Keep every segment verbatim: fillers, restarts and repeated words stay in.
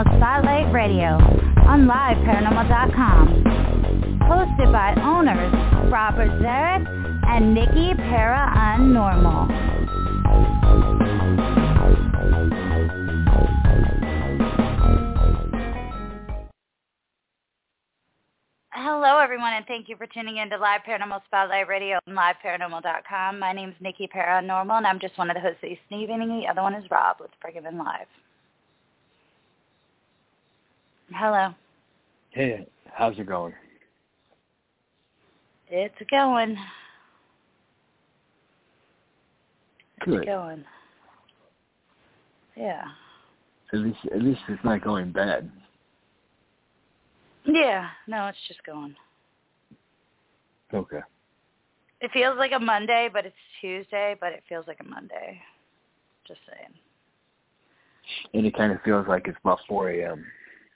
Paranormal Spotlight Radio on live paranormal dot com. Hosted by owners Robert Zarek and Nikki Paranormal. Hello, everyone, and thank you for tuning in to Live Paranormal Spotlight Radio on live paranormal dot com. My name is Nikki Paranormal, and I'm just one of the hosts of this evening, and the other one is Rob. Let's bring him in live. Hello. Hey, how's it going? It's going. Good. It's going. Yeah. At least, at least it's not going bad. Yeah. No, it's just going. Okay. It feels like a Monday, but it's Tuesday, but it feels like a Monday. Just saying. And it kind of feels like it's about four a.m.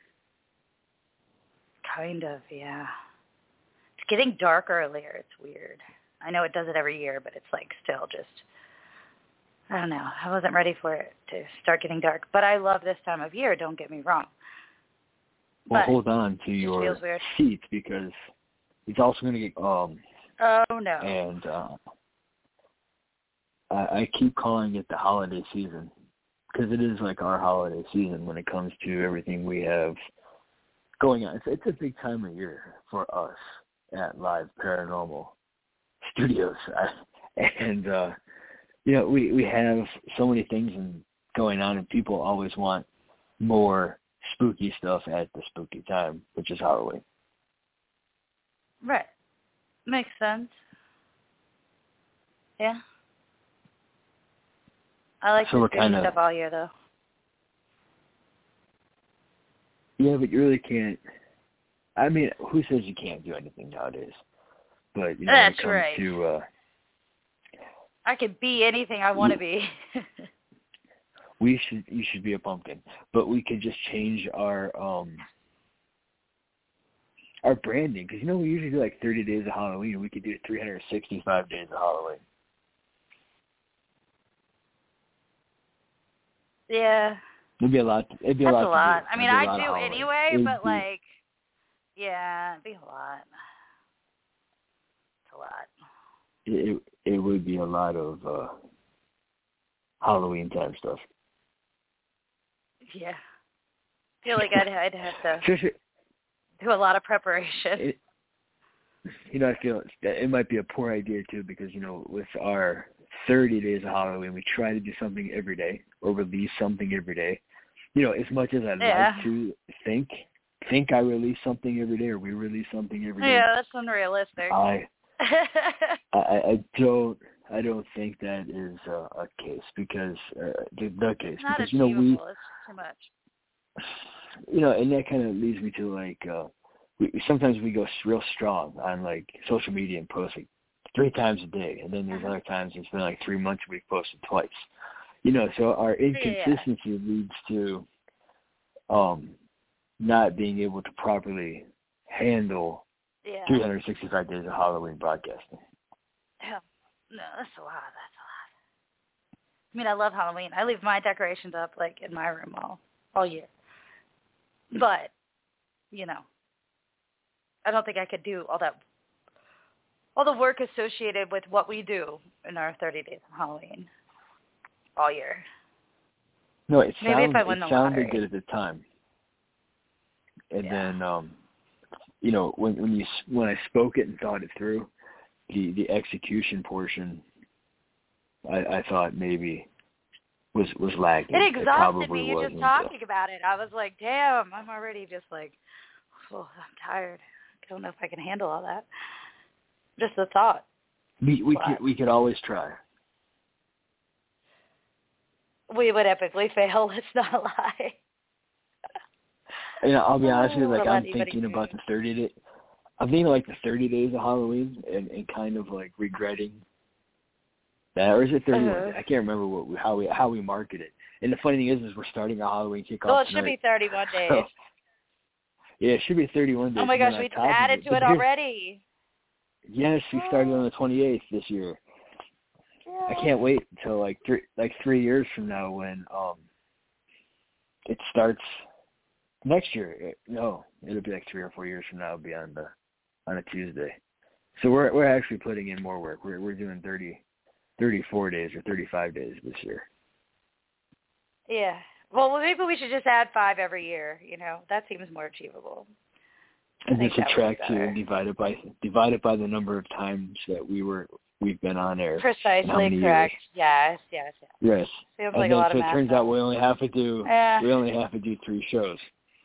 Kind of, yeah. It's getting dark earlier. It's weird. I know it does it every year, but it's like still just, I don't know. I wasn't ready for it to start getting dark. But I love this time of year, don't get me wrong. Well, but hold on to your seats because it's also going to get... Um, oh, no. And uh, I, I keep calling it the holiday season because it is like our holiday season when it comes to everything we have going on. It's, it's a big time of year for us at Live Paranormal Studios. and, uh, you know, we, we have so many things in, going on, and people always want more spooky stuff at the spooky time, which is Halloween. Right. Makes sense. Yeah. I like so the spooky kinda, stuff all year, though. Yeah, but you really can't. I mean, who says you can't do anything nowadays? But, you know, That's when it comes right. to... Uh, I could be anything I want to be. we should, you should be a pumpkin. But we could just change our um, our branding. Because, you know, we usually do like thirty days of Halloween. We could do three hundred sixty-five days of Halloween. Yeah. It'd be a lot. It'd be That's a lot. a lot. I mean, I do Halloween. anyway, it'd but be, like, yeah, it'd be a lot. It's a lot. It it would be a lot of uh, Halloween time stuff. Yeah. I feel like I'd, I'd have to do a lot of preparation. It, you know, I feel that it might be a poor idea too because, you know, with our thirty days of Halloween, we try to do something every day or release something every day. You know, as much as I'd yeah. like to think, think I release something every day or we release something every day. Yeah, that's unrealistic. I, I, I don't, I don't think that is uh, a case because uh, the, the case Not because you know we, it's too much. You know, and that kind of leads me to like, uh, we, sometimes we go real strong on like social media and post like three times a day, and then there's other times it's been like three months we've posted twice. You know, so our inconsistency yeah. leads to um, not being able to properly handle yeah. three hundred sixty-five days of Halloween broadcasting. Yeah. No, that's a lot. That's a lot. I mean, I love Halloween. I leave my decorations up like in my room all all year. But, you know, I don't think I could do all that, all the work associated with what we do in our thirty days of Halloween all year. No, it, Maybe sound, if I win it the sounded lottery. good at the time. And yeah. then, um, you know, when when you when I spoke it and thought it through, the, the execution portion, I, I thought maybe was was lagging. It exhausted it me you just talking about it. I was like, damn, I'm already just like, oh, I'm tired. I don't know if I can handle all that. Just the thought. We we could we could always try. We would epically fail. Let's not lie. You know, I'll be honest with you. Oh, Like I'm thinking about the thirty day. I'm thinking like the thirty days of Halloween and, and kind of like regretting that, or is it thirty-one? Uh-huh. I can't remember what we, how we how we market it. And the funny thing is, is we're starting our Halloween kickoff. Well, it tonight. should be thirty-one days. So, yeah, it should be thirty-one days. Oh my gosh, we just added to it already. Yes, we started on the twenty-eighth this year. I can't wait until like three like three years from now when um it starts Next year, no, it'll be like three or four years from now. It'll be on the on a Tuesday. So we're we're actually putting in more work. We're we're doing thirty, thirty-four days or thirty-five days this year. Yeah. Well, maybe we should just add five every year. You know, that seems more achievable. And then subtract two and divide it by divide it by the number of times that we were we've been on air. Precisely correct. Years. Yes, yes, yes. Yes. Seems and like then a lot so of it turns math. out we only have to do uh, we only have to do three shows.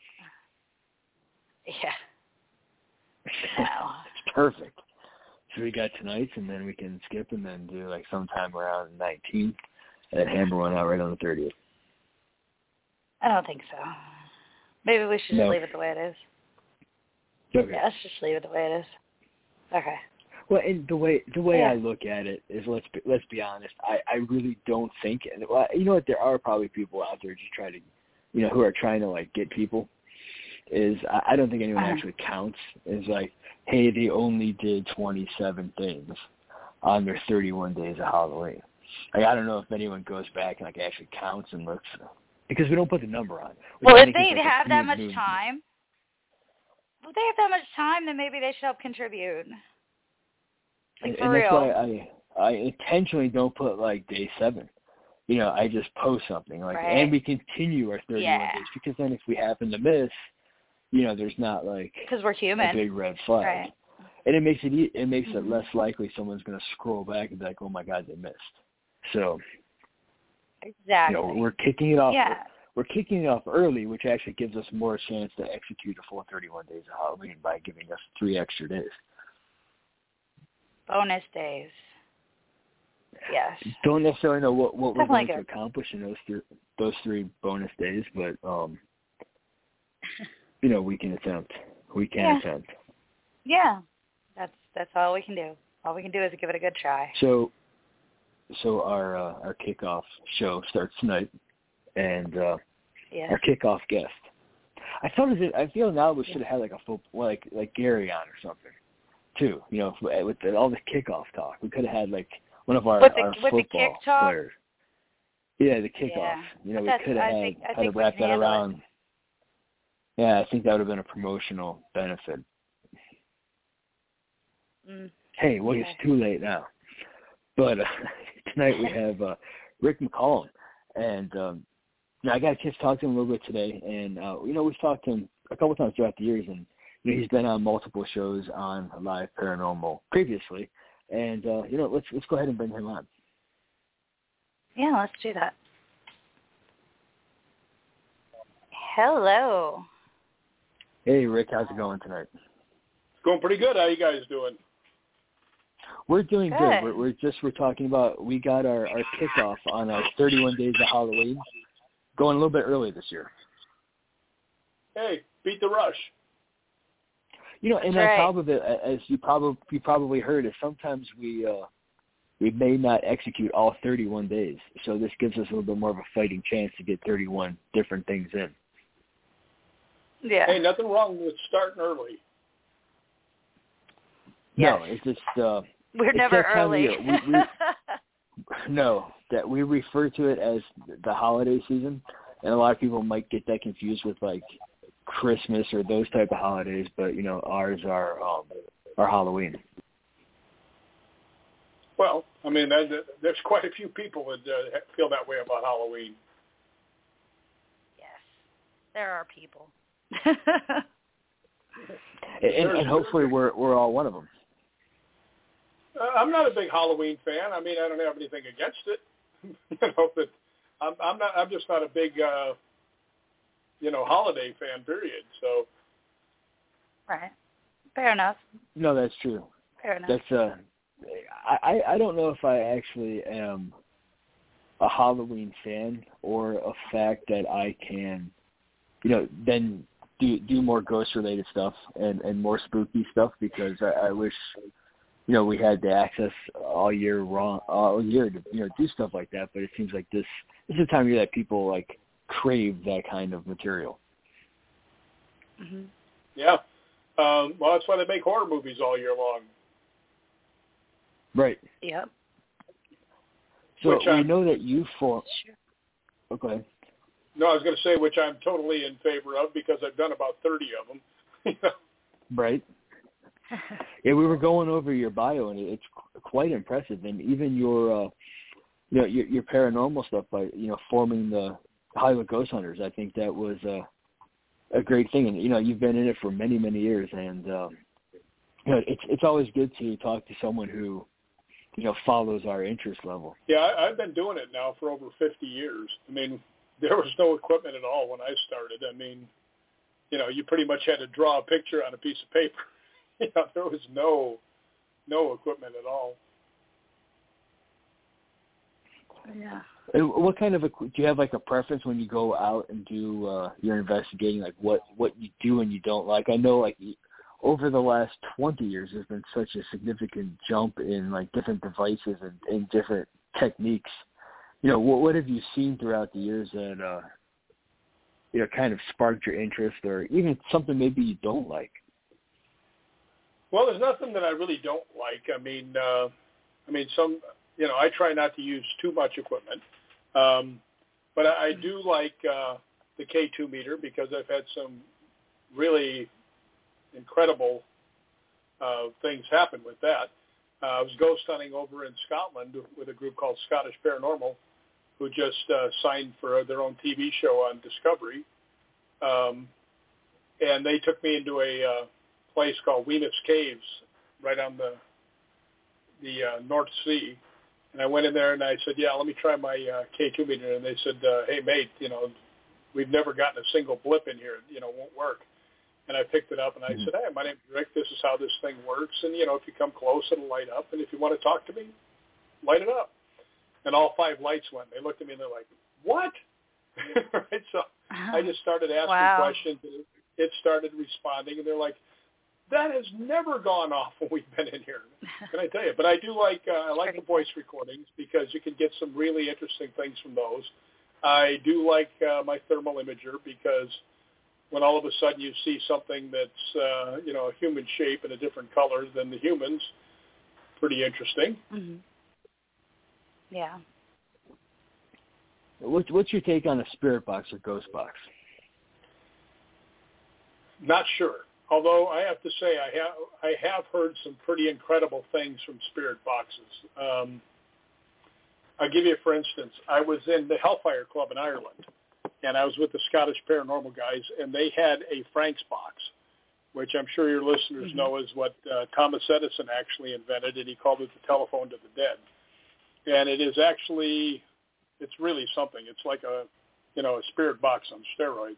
Yeah. Wow. It's perfect. So we got tonight's, and then we can skip and then do like sometime around the nineteenth, and then hammer one out right on the thirtieth. I don't think so. Maybe we should no. just leave it the way it is. Okay. Yeah, let's just leave it the way it is. Okay. Well, and the way the way yeah. I look at it is, let's be, let's be honest. I, I really don't think. Well, you know what? There are probably people out there just trying to, you know, who are trying to like get people. Is I, I don't think anyone uh-huh. actually counts. Is like, hey, they only did twenty-seven things on their thirty-one days of Halloween. Like, I don't know if anyone goes back and like actually counts and looks, because we don't put the number on. Well, if they like have that much movement. time, if they have that much time, then maybe they should help contribute. Like, and, for and real. that's why I I intentionally don't put like day seven. You know, I just post something like, right. and we continue our thirty-one yeah. days, because then if we happen to miss, you know, there's not like because we're human. a big red flag, right. and it makes it it makes mm-hmm. it less likely someone's going to scroll back and be like, oh my God, they missed. So exactly, you know, we're kicking it off. Yeah. We're kicking it off early, which actually gives us more chance to execute a full thirty-one days of Halloween by giving us three extra days. Bonus days. Yes. Don't necessarily know what, what we're going good. to accomplish in those th- those three bonus days, but um, you know, we can attempt. We can yeah. attempt. Yeah, that's that's all we can do. All we can do is give it a good try. So, so our uh, our kickoff show starts tonight, and uh, yes. our kickoff guest. I thought it. I feel now we should have had like a football, like like Gary on or something, too. You know, with the, all the kickoff talk, we could have had like one of our, with the, our with football the kick talk? players. Yeah, the kickoff. Yeah. You know, but we could have had think, had to wrap that around. It. Yeah, I think that would have been a promotional benefit. Mm. Hey, well, okay. It's too late now. But uh, tonight we have uh, Rick McCallum, and um, you know, I got a chance to talk to him a little bit today, and uh, you know, we've talked to him a couple times throughout the years, and you know, he's been on multiple shows on Live Paranormal previously, and uh, you know, let's let's go ahead and bring him on. Yeah, let's do that. Hello. Hey, Rick, how's it going tonight? It's going pretty good. How you guys doing? We're doing good. good. We're, we're just we're talking about we got our, our kickoff on our thirty-one days of Halloween, going a little bit early this year. Hey, beat the rush. You know, and That's on right. top of it, as you probably you probably heard, is sometimes we uh, we may not execute all thirty-one days. So this gives us a little bit more of a fighting chance to get thirty-one different things in. Yeah. Hey, nothing wrong with starting early. Yes. No, it's just uh, we're it's never that time early. of year. We, we, no, that we refer to it as the holiday season, and a lot of people might get that confused with like Christmas or those type of holidays. But you know, ours are um, our Halloween. Well, I mean, there's quite a few people that uh, feel that way about Halloween. Yes, there are people. and, and hopefully we're we're all one of them. Uh, I'm not a big Halloween fan. I mean, I don't have anything against it. you know, but I'm, I'm not. I'm just not a big, uh, you know, holiday fan. Period. So. Right. Fair enough. No, that's true. Fair enough. That's uh, I I don't know if I actually am a Halloween fan or a fact that I can, you know, then do do more ghost related stuff and, and more spooky stuff, because I, I wish, you know, we had the access all year wrong all year to, you know, do stuff like that. But it seems like this this is the time of year that people like crave that kind of material. Mm-hmm. Yeah. Um, well, that's why they make horror movies all year long. Right. Yep. So Which, we um, know that you for Sure. okay. No, I was going to say which I'm totally in favor of because I've done about thirty of them. Right. Yeah, we were going over your bio, and it's quite impressive. And even your, uh, you know, your, your paranormal stuff by, you know, forming the Hollywood Ghost Hunters. I think that was uh, a great thing. And, you know, you've been in it for many, many years. And, um, you know, it's it's always good to talk to someone who, you know, follows our interest level. Yeah, I, I've been doing it now for over fifty years. I mean, there was no equipment at all when I started. I mean, you know, you pretty much had to draw a picture on a piece of paper. You know, there was no no equipment at all. Yeah. And what kind of, do you have like a preference when you go out and do uh, your investigating, like what, what you do and you don't like? I know like over the last twenty years, there's been such a significant jump in like different devices and, and different techniques. You know, what, what have you seen throughout the years that, uh, you know, kind of sparked your interest, or even something maybe you don't like? Well, there's nothing that I really don't like. I mean, uh, I mean, some, you know, I try not to use too much equipment, um, but I, I do like uh, the K two meter because I've had some really incredible uh, things happen with that. Uh, I was ghost hunting over in Scotland with a group called Scottish Paranormal, who just uh, signed for their own T V show on Discovery, um, and they took me into a uh, place called Wemyss Caves, right on the the uh, North Sea. And I went in there and I said, yeah, let me try my uh, K two meter. And they said, uh, hey, mate, you know, we've never gotten a single blip in here. You know, it won't work. And I picked it up and I mm-hmm. said, hey, my name's Rick. This is how this thing works. And, you know, if you come close, it'll light up. And if you want to talk to me, light it up. And all five lights went. They looked at me and they're like, what? Right? So I just started asking wow. questions. And it started responding. And they're like, that has never gone off when we've been in here. Can I tell you? But I do like uh, I like the voice recordings because you can get some really interesting things from those. I do like uh, my thermal imager because when all of a sudden you see something that's uh, you know a human shape in a different color than the humans, pretty interesting. Mm-hmm. Yeah. What's what's your take on a spirit box or ghost box? Not sure. Although I have to say I have I have heard some pretty incredible things from spirit boxes. Um, I'll give you, for instance, I was in the Hellfire Club in Ireland, and I was with the Scottish Paranormal guys, and they had a Frank's box, which I'm sure your listeners mm-hmm. know is what uh, Thomas Edison actually invented, and he called it the telephone to the dead. And it is actually, it's really something. It's like a, you know, a spirit box on steroids.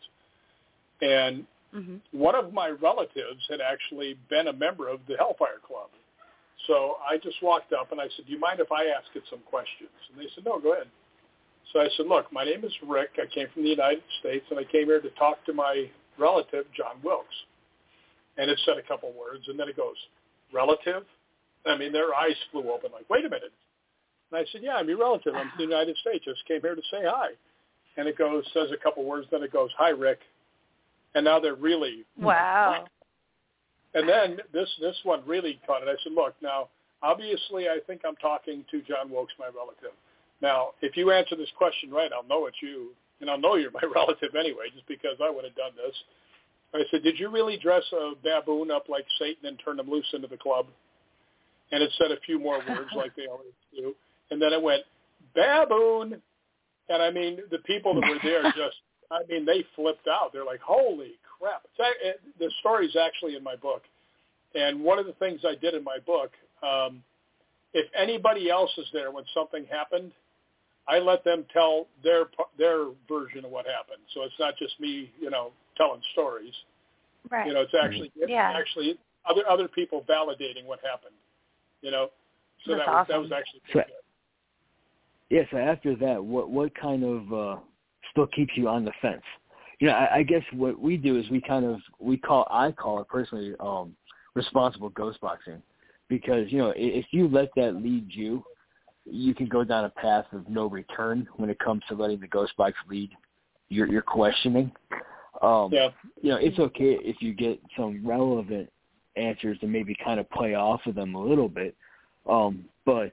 And mm-hmm. one of my relatives had actually been a member of the Hellfire Club. So I just walked up and I said, do you mind if I ask it some questions? And they said, no, go ahead. So I said, look, my name is Rick. I came from the United States, and I came here to talk to my relative, John Wilkes. And it said a couple words, and then it goes, relative? I mean, their eyes flew open like, wait a minute. And I said, yeah, I'm your relative. I'm from the United States. Just came here to say hi. And it goes, says a couple words, then it goes, hi, Rick. And now they're really, wow. What? And then this this one really caught it. I said, look, now, obviously I think I'm talking to John Wilkes, my relative. Now, if you answer this question right, I'll know it's you, and I'll know you're my relative anyway, just because I would have done this. I said, did you really dress a baboon up like Satan and turn him loose into the club? And it said a few more words like they always do. And then it went, baboon. And, I mean, the people that were there just, I mean, they flipped out. They're like, holy crap. It's, the story's actually in my book. And one of the things I did in my book, um, if anybody else is there when something happened, I let them tell their their version of what happened. So it's not just me, you know, telling stories. Right. You know, it's actually it's yeah. actually other other people validating what happened. You know, so That's that was awesome. that was actually pretty good. Yeah, so after that, what what kind of uh, still keeps you on the fence? You know, I, I guess what we do is we kind of we call I call it personally um, responsible ghost boxing, because you know if you let that lead you, you can go down a path of no return when it comes to letting the ghost box lead your your questioning. Um, yeah. You know, it's okay if you get some relevant answers and maybe kind of play off of them a little bit, um, but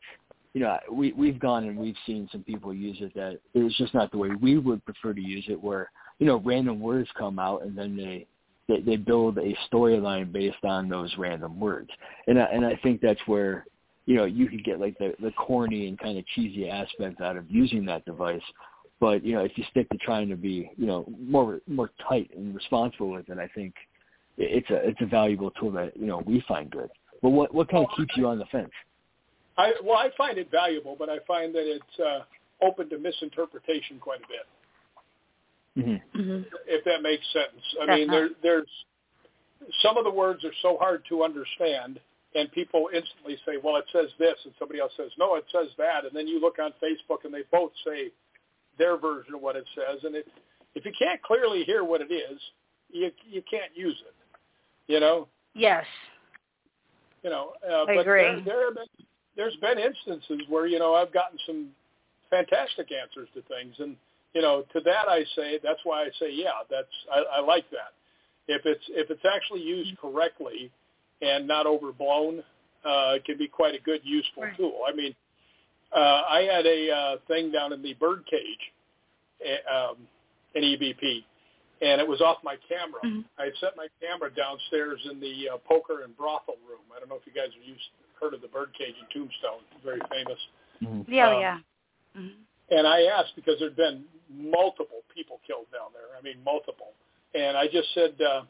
you know, we, we've gone and we've seen some people use it that it's just not the way we would prefer to use it, where, you know, random words come out and then they, they, they build a storyline based on those random words. And I, and I think that's where, you know, you could get like the, the corny and kind of cheesy aspect out of using that device. But, you know, if you stick to trying to be, you know, more more tight and responsible with it, I think it's a it's a valuable tool that, you know, we find good. But what what kind of keeps you on the fence? I well, I find it valuable, but I find that it's uh, open to misinterpretation quite a bit. Mm-hmm. Mm-hmm. If that makes sense. I That's mean, there, there's some of the words are so hard to understand, and people instantly say, "Well, it says this," and somebody else says, "No, it says that," and then you look on Facebook, and they both say their version of what it says, and it, if you can't clearly hear what it is, you you can't use it. You know. Yes. You know. Uh, I but agree. There, there have been, there's been instances where, you know, I've gotten some fantastic answers to things, and you know, to that I say, that's why I say, yeah, that's I, I like that. If it's if it's actually used correctly and not overblown, uh, it can be quite a good, useful Right. tool. I mean, uh, I had a uh, thing down in the birdcage, um, an E V P, and it was off my camera. Mm-hmm. I had set my camera downstairs in the uh, poker and brothel room. I don't know if you guys are used heard of the birdcage in Tombstone, very famous. Mm-hmm. Yeah, Um, yeah. Mm-hmm. And I asked because there'd been multiple people killed down there. I mean, multiple. And I just said, uh,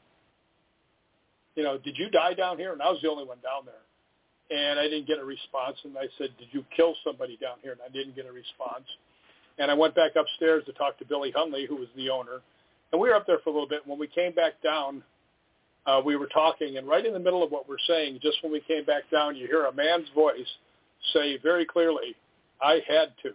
you know, did you die down here? And I was the only one down there. And I didn't get a response. And I said, did you kill somebody down here? And I didn't get a response. And I went back upstairs to talk to Billy Hunley, who was the owner. And we were up there for a little bit. When we came back down, uh, we were talking. And right in the middle of what we're saying, just when we came back down, you hear a man's voice say very clearly, I had to.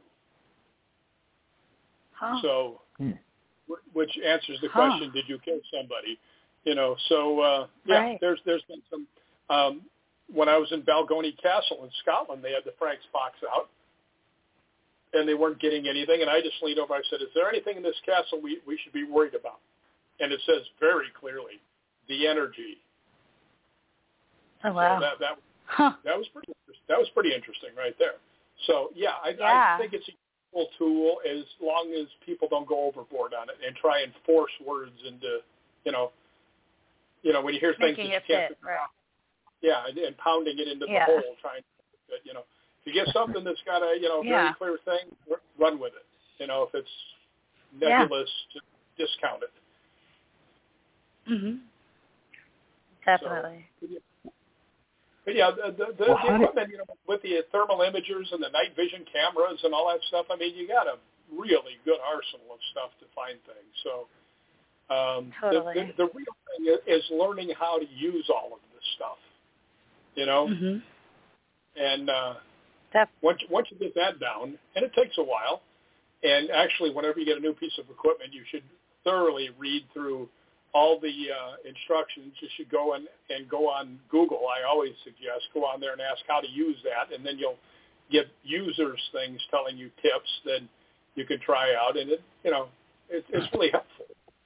Huh. So, Hmm. which answers the Huh. question: did you kill somebody? You know. So, uh, yeah, Right. there's there's been some. Um, when I was in Balgony Castle in Scotland, they had the Frank's box out, and they weren't getting anything. And I just leaned over. I said, "Is there anything in this castle we we should be worried about?" And it says very clearly, the energy. Oh wow. So that that Huh. that was pretty that was pretty interesting right there. So yeah, I, Yeah. I think it's a useful tool as long as people don't go overboard on it and try and force words into, you know, you know when you hear things Making that it you can't, fit, right. yeah, and, and pounding it into Yeah. the hole, trying to, you know, if you get something that's got a you know very Yeah. clear thing, r- run with it. You know, if it's Yeah. nebulous, just discount it. Mhm. Definitely. So, But yeah, the, the, the, Well, the how did- equipment, you know, with the thermal imagers and the night vision cameras and all that stuff, I mean, you got a really good arsenal of stuff to find things. So um, Totally. the, the, the real thing is learning how to use all of this stuff, you know. Mhm. And uh, Def- once once you get that down, and it takes a while, and actually, whenever you get a new piece of equipment, you should thoroughly read through all the uh, instructions. You should go and, and go on Google. I always suggest go on there and ask how to use that, and then you'll get users things telling you tips that you can try out, and it you know it, it's really helpful.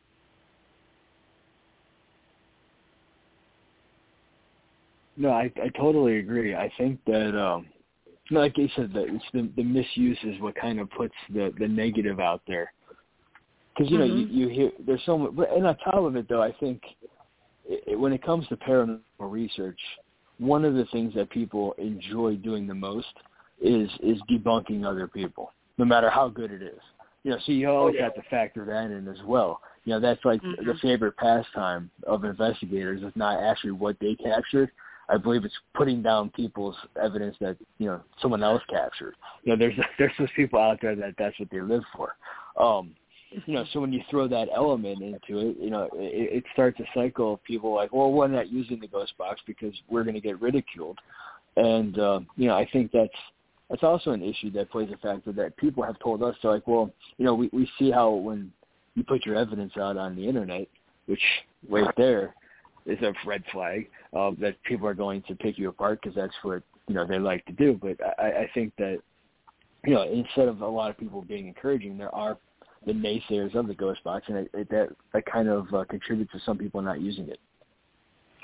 No, I I totally agree. I think that, um, like you said, that it's the the misuse is what kind of puts the the negative out there. Because you know Mhm. you, you hear there's so much, and on top of it though, I think it, when it comes to paranormal research, one of the things that people enjoy doing the most is is debunking other people, no matter how good it is. You know, so you always Oh, yeah. have to factor that in as well. You know, that's like Mhm. the favorite pastime of investigators is not actually what they captured. I believe it's putting down people's evidence that, you know, someone else captured. You know, there's there's those people out there that that's what they live for. Um, you know, so when you throw that element into it, you know, it, it starts a cycle of people like, well, we're not using the ghost box because we're going to get ridiculed. And, uh, you know, I think that's that's also an issue that plays a factor that people have told us. They're like, well, you know, we, we see how when you put your evidence out on the Internet, which right there is a red flag, uh, that people are going to pick you apart because that's what, you know, they like to do. But I, I think that, you know, instead of a lot of people being encouraging, there are the naysayers of the ghost box, and it, it, that, that kind of uh, contributes to some people not using it.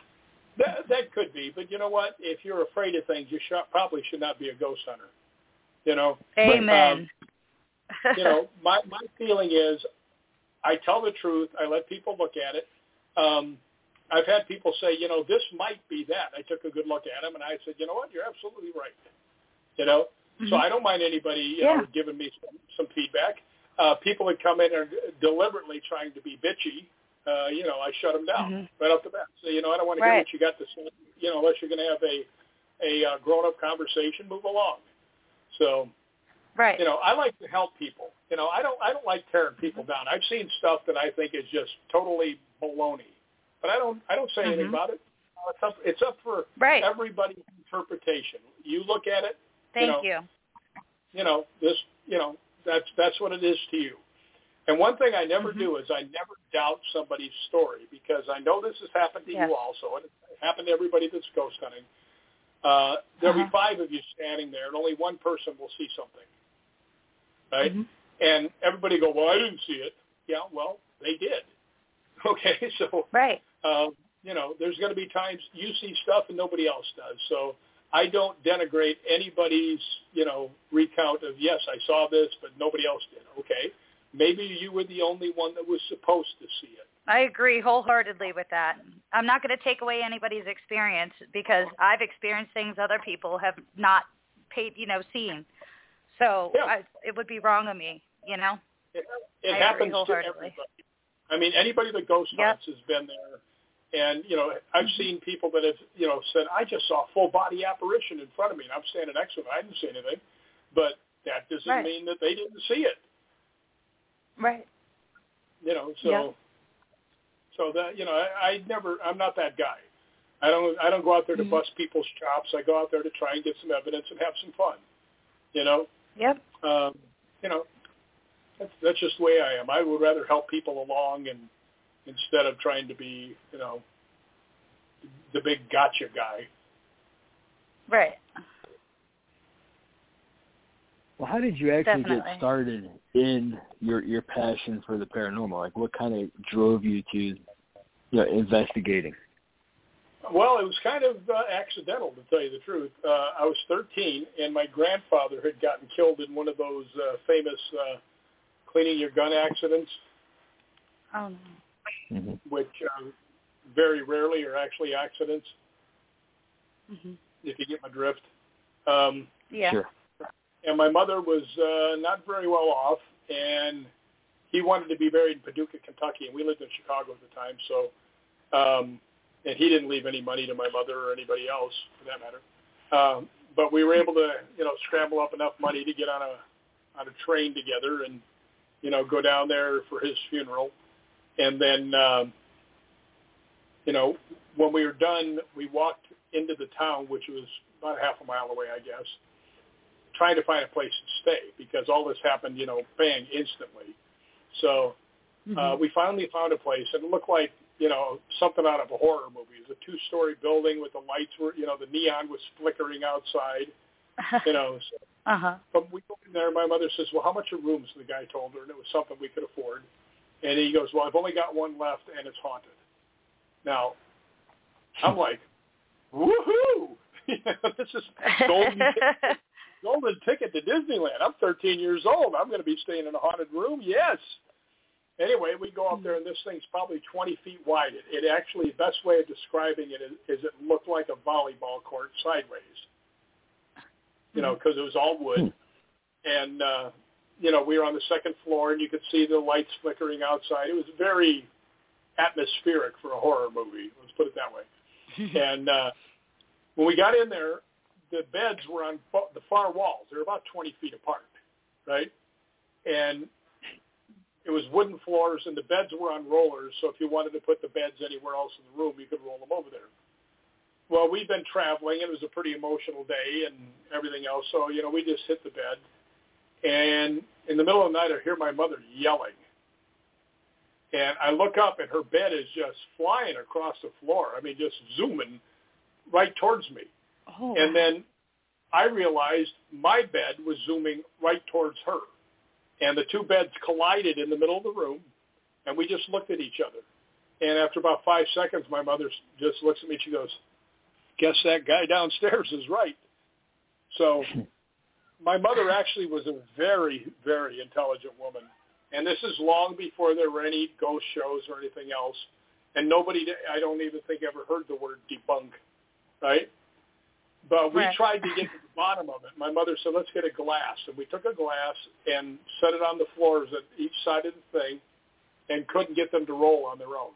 That, that could be, but you know what? If you're afraid of things, you should, probably should not be a ghost hunter. You know. Amen. Um, you know, my my feeling is, I tell the truth. I let people look at it. Um, I've had people say, you know, this might be that. I took a good look at them, and I said, you know what, you're absolutely right. You know, mm-hmm. So I don't mind anybody, you yeah. know, giving me some, some feedback. Uh, people that come in and are deliberately trying to be bitchy, uh, you know, I shut them down mm-hmm. right off the bat. So, you know, I don't want to right. hear what you got to say, you know, unless you're going to have a, a uh, grown-up conversation, move along. So, right. you know, I like to help people. You know, I don't I don't like tearing people mm-hmm. down. I've seen stuff that I think is just totally baloney. But I don't I don't say mm-hmm. anything about it. It's up it's up for right. everybody's interpretation. You look at it. Thank you. Know, you. You know this. You know that's that's what it is to you. And one thing I never mm-hmm. do is I never doubt somebody's story, because I know this has happened to yes. you also, and it happened to everybody that's ghost hunting. Uh, there'll uh-huh. be five of you standing there, and only one person will see something, right? Mm-hmm. And everybody go, well, I didn't see it. Yeah, well, they did. Okay, so right. Um, you know, there's going to be times you see stuff and nobody else does. So I don't denigrate anybody's, you know, recount of, yes, I saw this, but nobody else did. Okay, maybe you were the only one that was supposed to see it. I agree wholeheartedly with that. I'm not going to take away anybody's experience, because I've experienced things other people have not paid, you know, seen. So yeah. I, it would be wrong of me, you know. It, it I happens agree to everybody. I mean, anybody that ghost hunts yep. has been there. And, you know, I've mm-hmm. seen people that have, you know, said, I just saw a full-body apparition in front of me, and I'm standing next to them. I didn't see anything. But that doesn't right. mean that they didn't see it. Right. You know, so, yep. so that, you know, I, I never, I'm not that guy. I don't, I don't go out there to mm-hmm. bust people's chops. I go out there to try and get some evidence and have some fun, you know? Yep. Um, you know, that's, that's just the way I am. I would rather help people along, and instead of trying to be, you know, the big gotcha guy. Right. Well, how did you actually Definitely. get started in your your passion for the paranormal? Like, what kind of drove you to, you know, investigating? Well, it was kind of uh, accidental, to tell you the truth. Uh, I was thirteen, and my grandfather had gotten killed in one of those uh, famous uh, cleaning your gun accidents. Oh, no. Mm-hmm. Which um, very rarely are actually accidents, mm-hmm. if you get my drift. Um, yeah. Sure. And my mother was uh, not very well off, and he wanted to be buried in Paducah, Kentucky, and we lived in Chicago at the time. So, um, and he didn't leave any money to my mother or anybody else, for that matter. Um, but we were able to, you know, scramble up enough money to get on a on a train together and, you know, go down there for his funeral. And then, um, you know, when we were done, we walked into the town, which was about half a mile away, I guess, trying to find a place to stay, because all this happened, you know, bang, instantly. So mm-hmm. uh, we finally found a place, and it looked like, you know, something out of a horror movie. It was a two-story building with the lights were, you know, the neon was flickering outside, you know. So, uh-huh. But we go in there, my mother says, well, how much are rooms? The guy told her, and it was something we could afford. And he goes, well, I've only got one left, and it's haunted. Now, I'm like, woohoo! This is golden ticket, golden ticket to Disneyland. I'm thirteen years old. I'm going to be staying in a haunted room. Yes. Anyway, we go up there, and this thing's probably twenty feet wide. It, it actually, the best way of describing it is, is it looked like a volleyball court sideways, you know, because it was all wood. And, uh, you know, we were on the second floor, and you could see the lights flickering outside. It was very atmospheric for a horror movie. Let's put it that way. And uh, when we got in there, the beds were on the far walls. They were about twenty feet apart, right? And it was wooden floors, and the beds were on rollers, so if you wanted to put the beds anywhere else in the room, you could roll them over there. Well, we've been traveling. It was a pretty emotional day and everything else, so, you know, we just hit the bed. And in the middle of the night, I hear my mother yelling. And I look up, and her bed is just flying across the floor. I mean, just zooming right towards me. Oh. And then I realized my bed was zooming right towards her. And the two beds collided in the middle of the room, and we just looked at each other. And after about five seconds, my mother just looks at me. She goes, guess that guy downstairs is right. So my mother actually was a very, very intelligent woman. And this is long before there were any ghost shows or anything else. And nobody, I don't even think ever heard the word debunk, right? But we right. tried to get to the bottom of it. My mother said, let's get a glass. And we took a glass and set it on the floors at each side of the thing and couldn't get them to roll on their own.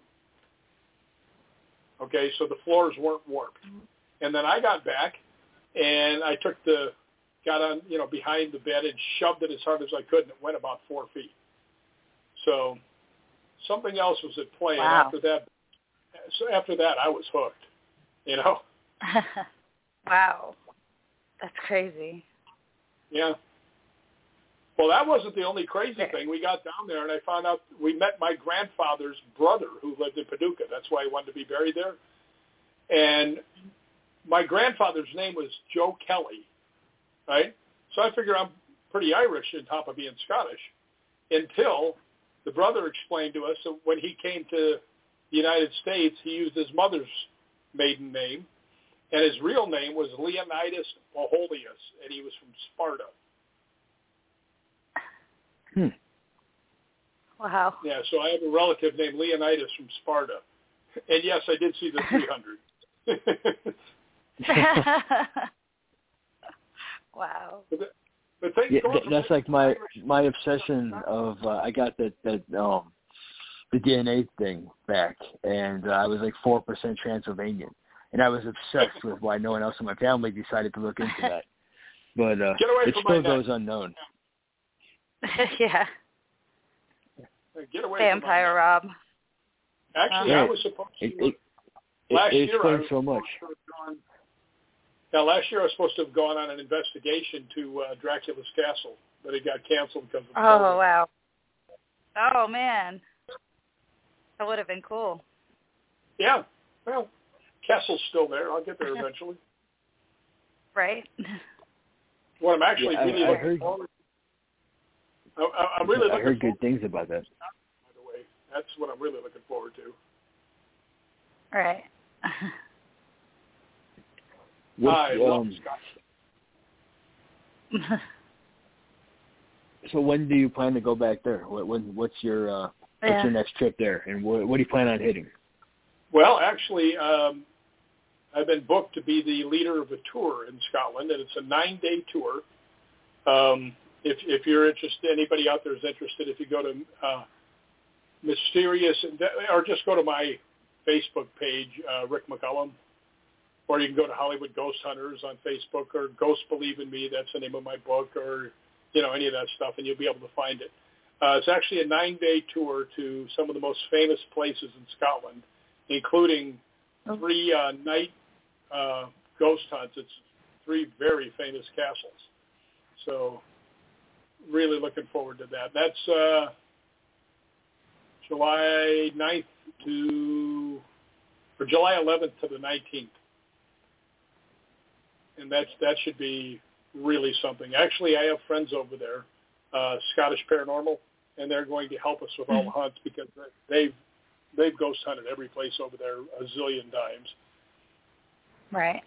Okay, so the floors weren't warped. And then I got back and I took the, got on, you know, behind the bed and shoved it as hard as I could, and it went about four feet. So something else was at play. Wow. And after that, so after that, I was hooked, you know. Wow. That's crazy. Yeah. Well, that wasn't the only crazy thing. We got down there, and I found out we met my grandfather's brother who lived in Paducah. That's why he wanted to be buried there. And my grandfather's name was Joe Kelly, right? So I figure I'm pretty Irish on top of being Scottish, until the brother explained to us that when he came to the United States, he used his mother's maiden name, and his real name was Leonidas Boholius, and he was from Sparta. Hmm. Wow. Yeah, so I have a relative named Leonidas from Sparta. And yes, I did see the three hundred. Wow. But, the, but things Yeah, going th- from that's like my my obsession of uh, I got that that um the D N A thing back, and uh, I was like four percent Transylvanian, and I was obsessed with why no one else in my family decided to look into that. But uh, Get away it from still my goes neck. unknown. Yeah. Get away Vampire from Rob. Actually, Right. I was supposed to. It, it, last it, it year, I explains was so much. supposed to have gone, now, last year I was supposed to have gone on an investigation to uh, Dracula's castle, but it got canceled because of Oh, COVID. wow. Oh, man. That would have been cool. Yeah. Well, castle's still there. I'll get there eventually. Right? What I'm actually Yeah, I- really I looking heard- forward to. I, I'm really I looking heard forward good things about that. by the way. That's what I'm really looking forward to. Right. What's, I love um, Scotland. so when do you plan to go back there? What, when, what's your uh, what's Yeah. your next trip there, and what, what do you plan on hitting? Well, actually, um, I've been booked to be the leader of a tour in Scotland, and it's a nine-day tour. Um, if, if you're interested, anybody out there is interested, if you go to uh, Mysterious, or just go to my Facebook page, uh, Rick McCullum, or you can go to Hollywood Ghost Hunters on Facebook, or Ghosts Believe in Me, that's the name of my book, or, you know, any of that stuff, and you'll be able to find it. Uh, it's actually a nine-day tour to some of the most famous places in Scotland, including three uh, night uh, ghost hunts. It's three very famous castles. So really looking forward to that. That's uh, July ninth to, or July eleventh to the nineteenth. And that's, that should be really something. Actually, I have friends over there, uh, Scottish Paranormal, and they're going to help us with all the hunts because they've they've ghost hunted every place over there a zillion times. Right.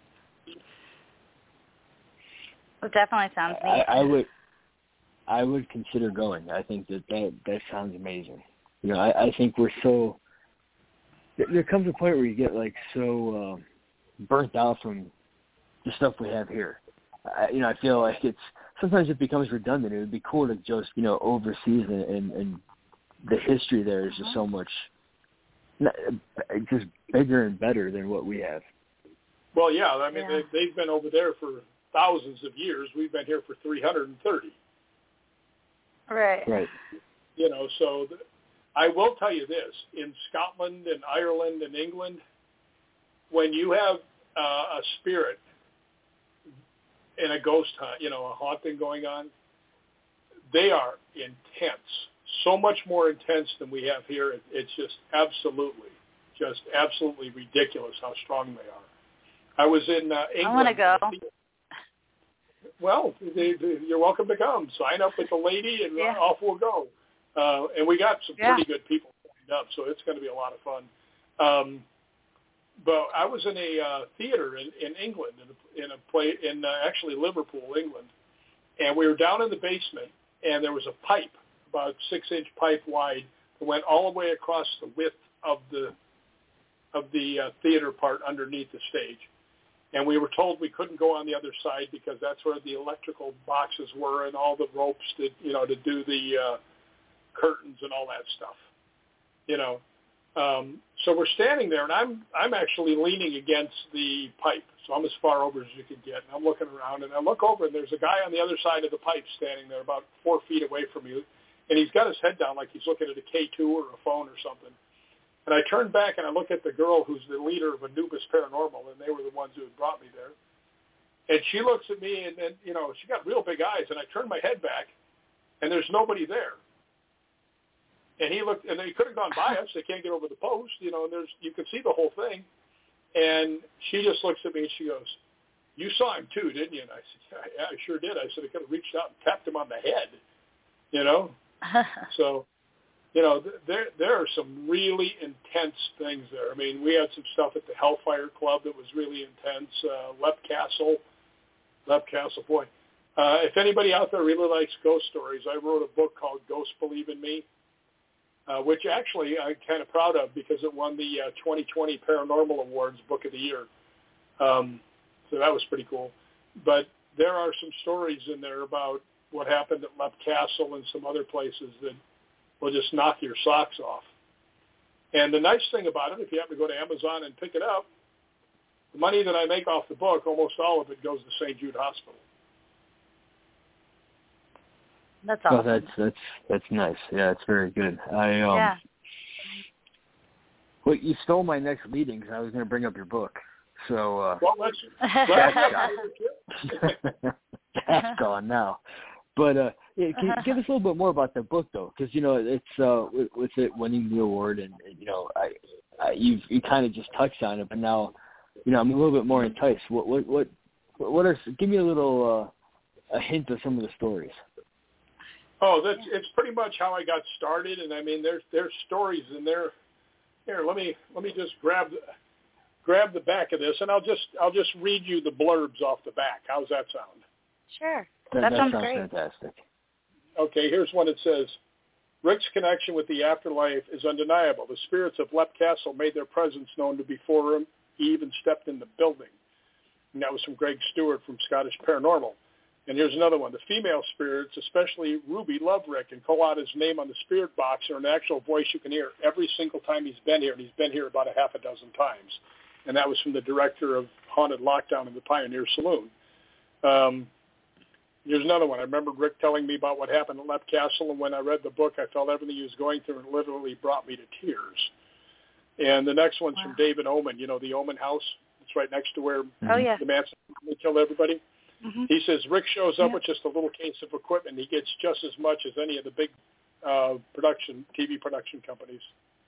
It definitely sounds neat. I, I would I would consider going. I think that that, that sounds amazing. You know, I, I think we're so. There comes a point where you get like so um, burnt out from the stuff we have here. I, you know, I feel like it's sometimes it becomes redundant. It would be cool to just you know overseas and and, and the history there is just so much, just bigger and better than what we have. Well, yeah, I mean, Yeah. they, they've been over there for thousands of years. We've been here for three hundred thirty. Right. Right. You know, so the, I will tell you this. In Scotland and Ireland and England, when you have uh, a spirit in a ghost hunt, you know, a haunting going on, they are intense. So much more intense than we have here. It, it's just absolutely, just absolutely ridiculous how strong they are. I was in uh, England. I want to go. Well, they, they, you're welcome to come. Sign up with the lady, and Yeah. off we'll go. Uh, and we got some Yeah. pretty good people signed up, so it's going to be a lot of fun. Um, but I was in a uh, theater in, in England, in a, in a play in uh, actually Liverpool, England, And we were down in the basement, and there was a pipe, about six-inch pipe wide, that went all the way across the width of the of the uh, theater part underneath the stage. And we were told we couldn't go on the other side because that's where the electrical boxes were and all the ropes to, you know, to do the uh, curtains and all that stuff, you know. Um, so we're standing there, and I'm I'm actually leaning against the pipe, so I'm as far over as you can get. And I'm looking around, and I look over, and there's a guy on the other side of the pipe standing there about four feet away from you, and he's got his head down like he's looking at a K two or a phone or something. And I turn back and I look at the girl who's the leader of Anubis Paranormal, and they were the ones who had brought me there. And she looks at me, and then, you know, she got real big eyes, and I turn my head back, and there's nobody there. And he looked, and they could have gone by us. They can't get over the post, you know, and there's, you can see the whole thing. And she just looks at me, and she goes, "You saw him too, didn't you?" And I said, "Yeah, yeah I sure did." I said, "I could have reached out and tapped him on the head," you know. So, you know, there there are some really intense things there. I mean, we had some stuff at the Hellfire Club that was really intense. Uh, Lep Castle, Lep Castle, boy. Uh, if anybody out there really likes ghost stories, I wrote a book called Ghosts Believe in Me, uh, which actually I'm kind of proud of because it won the uh, twenty twenty Paranormal Awards Book of the Year. Um, so that was pretty cool. But there are some stories in there about what happened at Lep Castle and some other places that will just knock your socks off. And the nice thing about it, if you happen to go to Amazon and pick it up, the money that I make off the book, almost all of it goes to Saint Jude Hospital. That's awesome. Oh, that's that's that's nice. Yeah, it's very good. I um. Yeah. Well, you stole my next leading because I was going to bring up your book. So uh, well, let's, that's gone. That's gone now. But uh, yeah, can you give us a little bit more about the book, though, because you know it's uh, with, with it winning the award, and, and you know, I, I you've you kind of just touched on it, but now, you know, I'm a little bit more enticed. What what what what are? Give me a little uh, a hint of some of the stories. Oh, that's it's pretty much how I got started, and I mean, there's there's stories in there. Here, let me let me just grab the, grab the back of this, and I'll just I'll just read you the blurbs off the back. How's that sound? Sure. That, that, that sounds, sounds great. fantastic. Okay, here's one that says, Rick's connection with the afterlife is undeniable. The spirits of Lep Castle made their presence known to before him. He even stepped in the building. And that was from Greg Stewart from Scottish Paranormal. And here's another one. The female spirits, especially Ruby, love Rick and call out his name on the spirit box or an actual voice you can hear every single time he's been here. And he's been here about a half a dozen times. And that was from the director of Haunted Lockdown in the Pioneer Saloon. Um, Here's another one. I remember Rick telling me about what happened at Lep Castle, and when I read the book, I felt everything he was going through and literally brought me to tears. And the next one's wow. from David Oman, you know, the Oman house. It's right next to where oh, yeah. the Manson family killed everybody. Mm-hmm. He says Rick shows up yeah. with just a little case of equipment. He gets just as much as any of the big uh, production, T V production companies.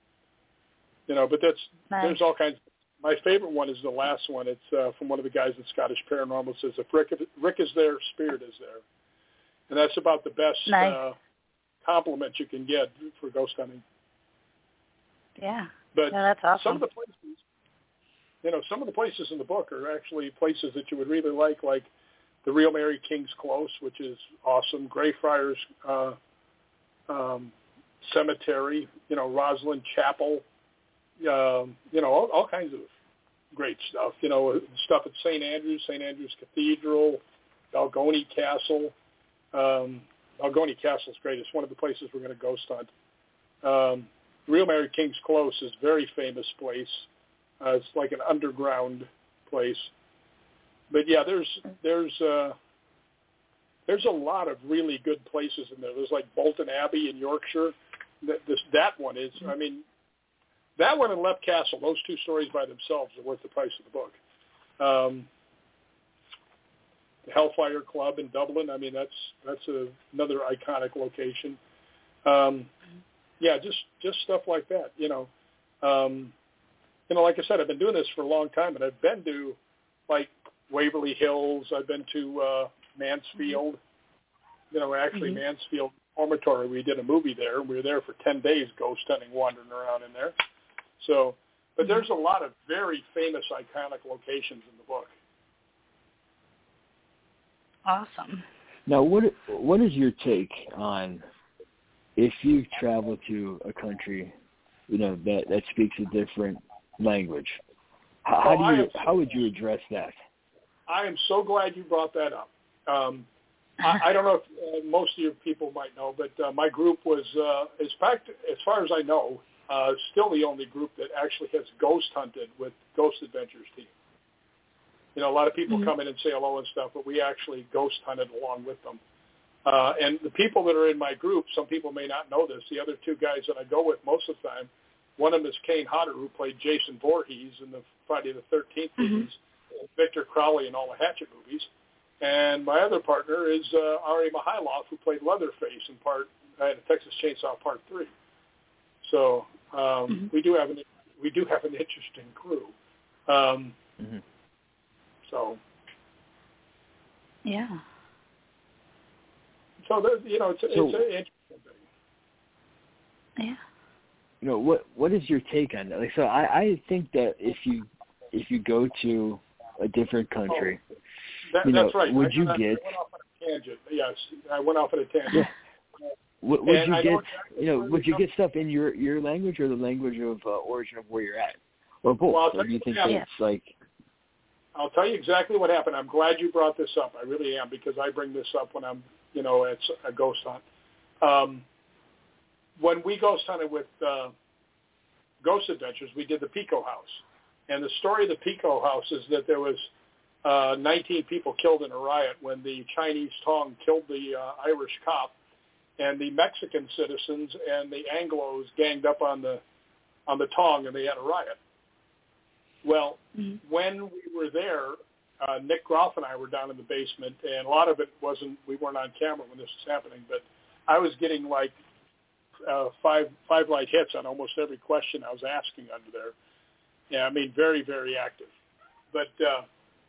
You know, but that's nice. There's all kinds of My favorite one is the last one. It's uh, from one of the guys at Scottish Paranormal. It says, if Rick, if Rick is there, spirit is there. And that's about the best nice. uh, compliment you can get for ghost hunting. Yeah. But yeah, that's awesome. some of the places, you know, some of the places in the book are actually places that you would really like, like the Real Mary King's Close, which is awesome, Greyfriars uh, um, Cemetery, you know, Roslyn Chapel, Um, you know, all, all kinds of great stuff. You know, stuff at Saint Andrews, Saint Andrews Cathedral, Algony Castle. Um, Algony Castle is great. It's one of the places we're going to ghost hunt. Um, Real Mary King's Close is a very famous place. Uh, it's like an underground place. But yeah, there's there's uh, there's a lot of really good places in there. There's like Bolton Abbey in Yorkshire. That this that one is. I mean. That one and Lep Castle, those two stories by themselves are worth the price of the book. Um, the Hellfire Club in Dublin, I mean, that's that's a, another iconic location. Um, yeah, just just stuff like that, you know. Um, you know, like I said, I've been doing this for a long time, and I've been to, like, Waverly Hills. I've been to uh, Mansfield. You know, actually mm-hmm. Mansfield Dormitory, we did a movie there. We were there for ten days ghost hunting, wandering around in there. So, but there's a lot of very famous, iconic locations in the book. Awesome. Now, what what is your take on if you travel to a country, you know, that, that speaks a different language? How, well, how do you am, how would you address that? I am so glad you brought that up. Um, I, I don't know if uh, most of your people might know, but uh, my group was, uh, as, fact, as far as I know, uh, still the only group that actually has ghost hunted with Ghost Adventures team. You know, a lot of people mm-hmm. come in and say hello and stuff, but we actually ghost hunted along with them. Uh, and the people that are in my group, some people may not know this. The other two guys that I go with most of the time, one of them is Kane Hodder, who played Jason Voorhees in the Friday the thirteenth mm-hmm. movies, Victor Crowley in all the Hatchet movies. And my other partner is uh, Ari Mihailoff, who played Leatherface in part uh, in Texas Chainsaw Part Three. So um, mm-hmm. we do have an we do have an interesting crew. Um, mm-hmm. So yeah. So you know, it's, so, it's an interesting thing. Yeah. You know, what what is your take on that? Like, so I, I think that if you if you go to a different country, oh, that, you know, that's right. would I, you I, get? I went off on a tangent. Yes, I went off on a tangent. Yeah. Would, would and you I get? Know exactly you know, would you get stuff in your your language or the language of uh, origin of where you're at, or both? Well, or do you think that yeah. it's like? I'll tell you exactly what happened. I'm glad you brought this up. I really am, because I bring this up when I'm, you know, at a ghost hunt. Um, when we ghost hunted with uh, Ghost Adventures, we did the Pico House. And the story of the Pico House is that there was uh, nineteen people killed in a riot when the Chinese Tong killed the uh, Irish cop, and the Mexican citizens and the Anglos ganged up on the on the Tong, and they had a riot. Well, mm-hmm. when we were there, uh, Nick Groff and I were down in the basement, and a lot of it wasn't, we weren't on camera when this was happening, but I was getting like uh, five five light hits on almost every question I was asking under there. Yeah, I mean, very, very active. But uh,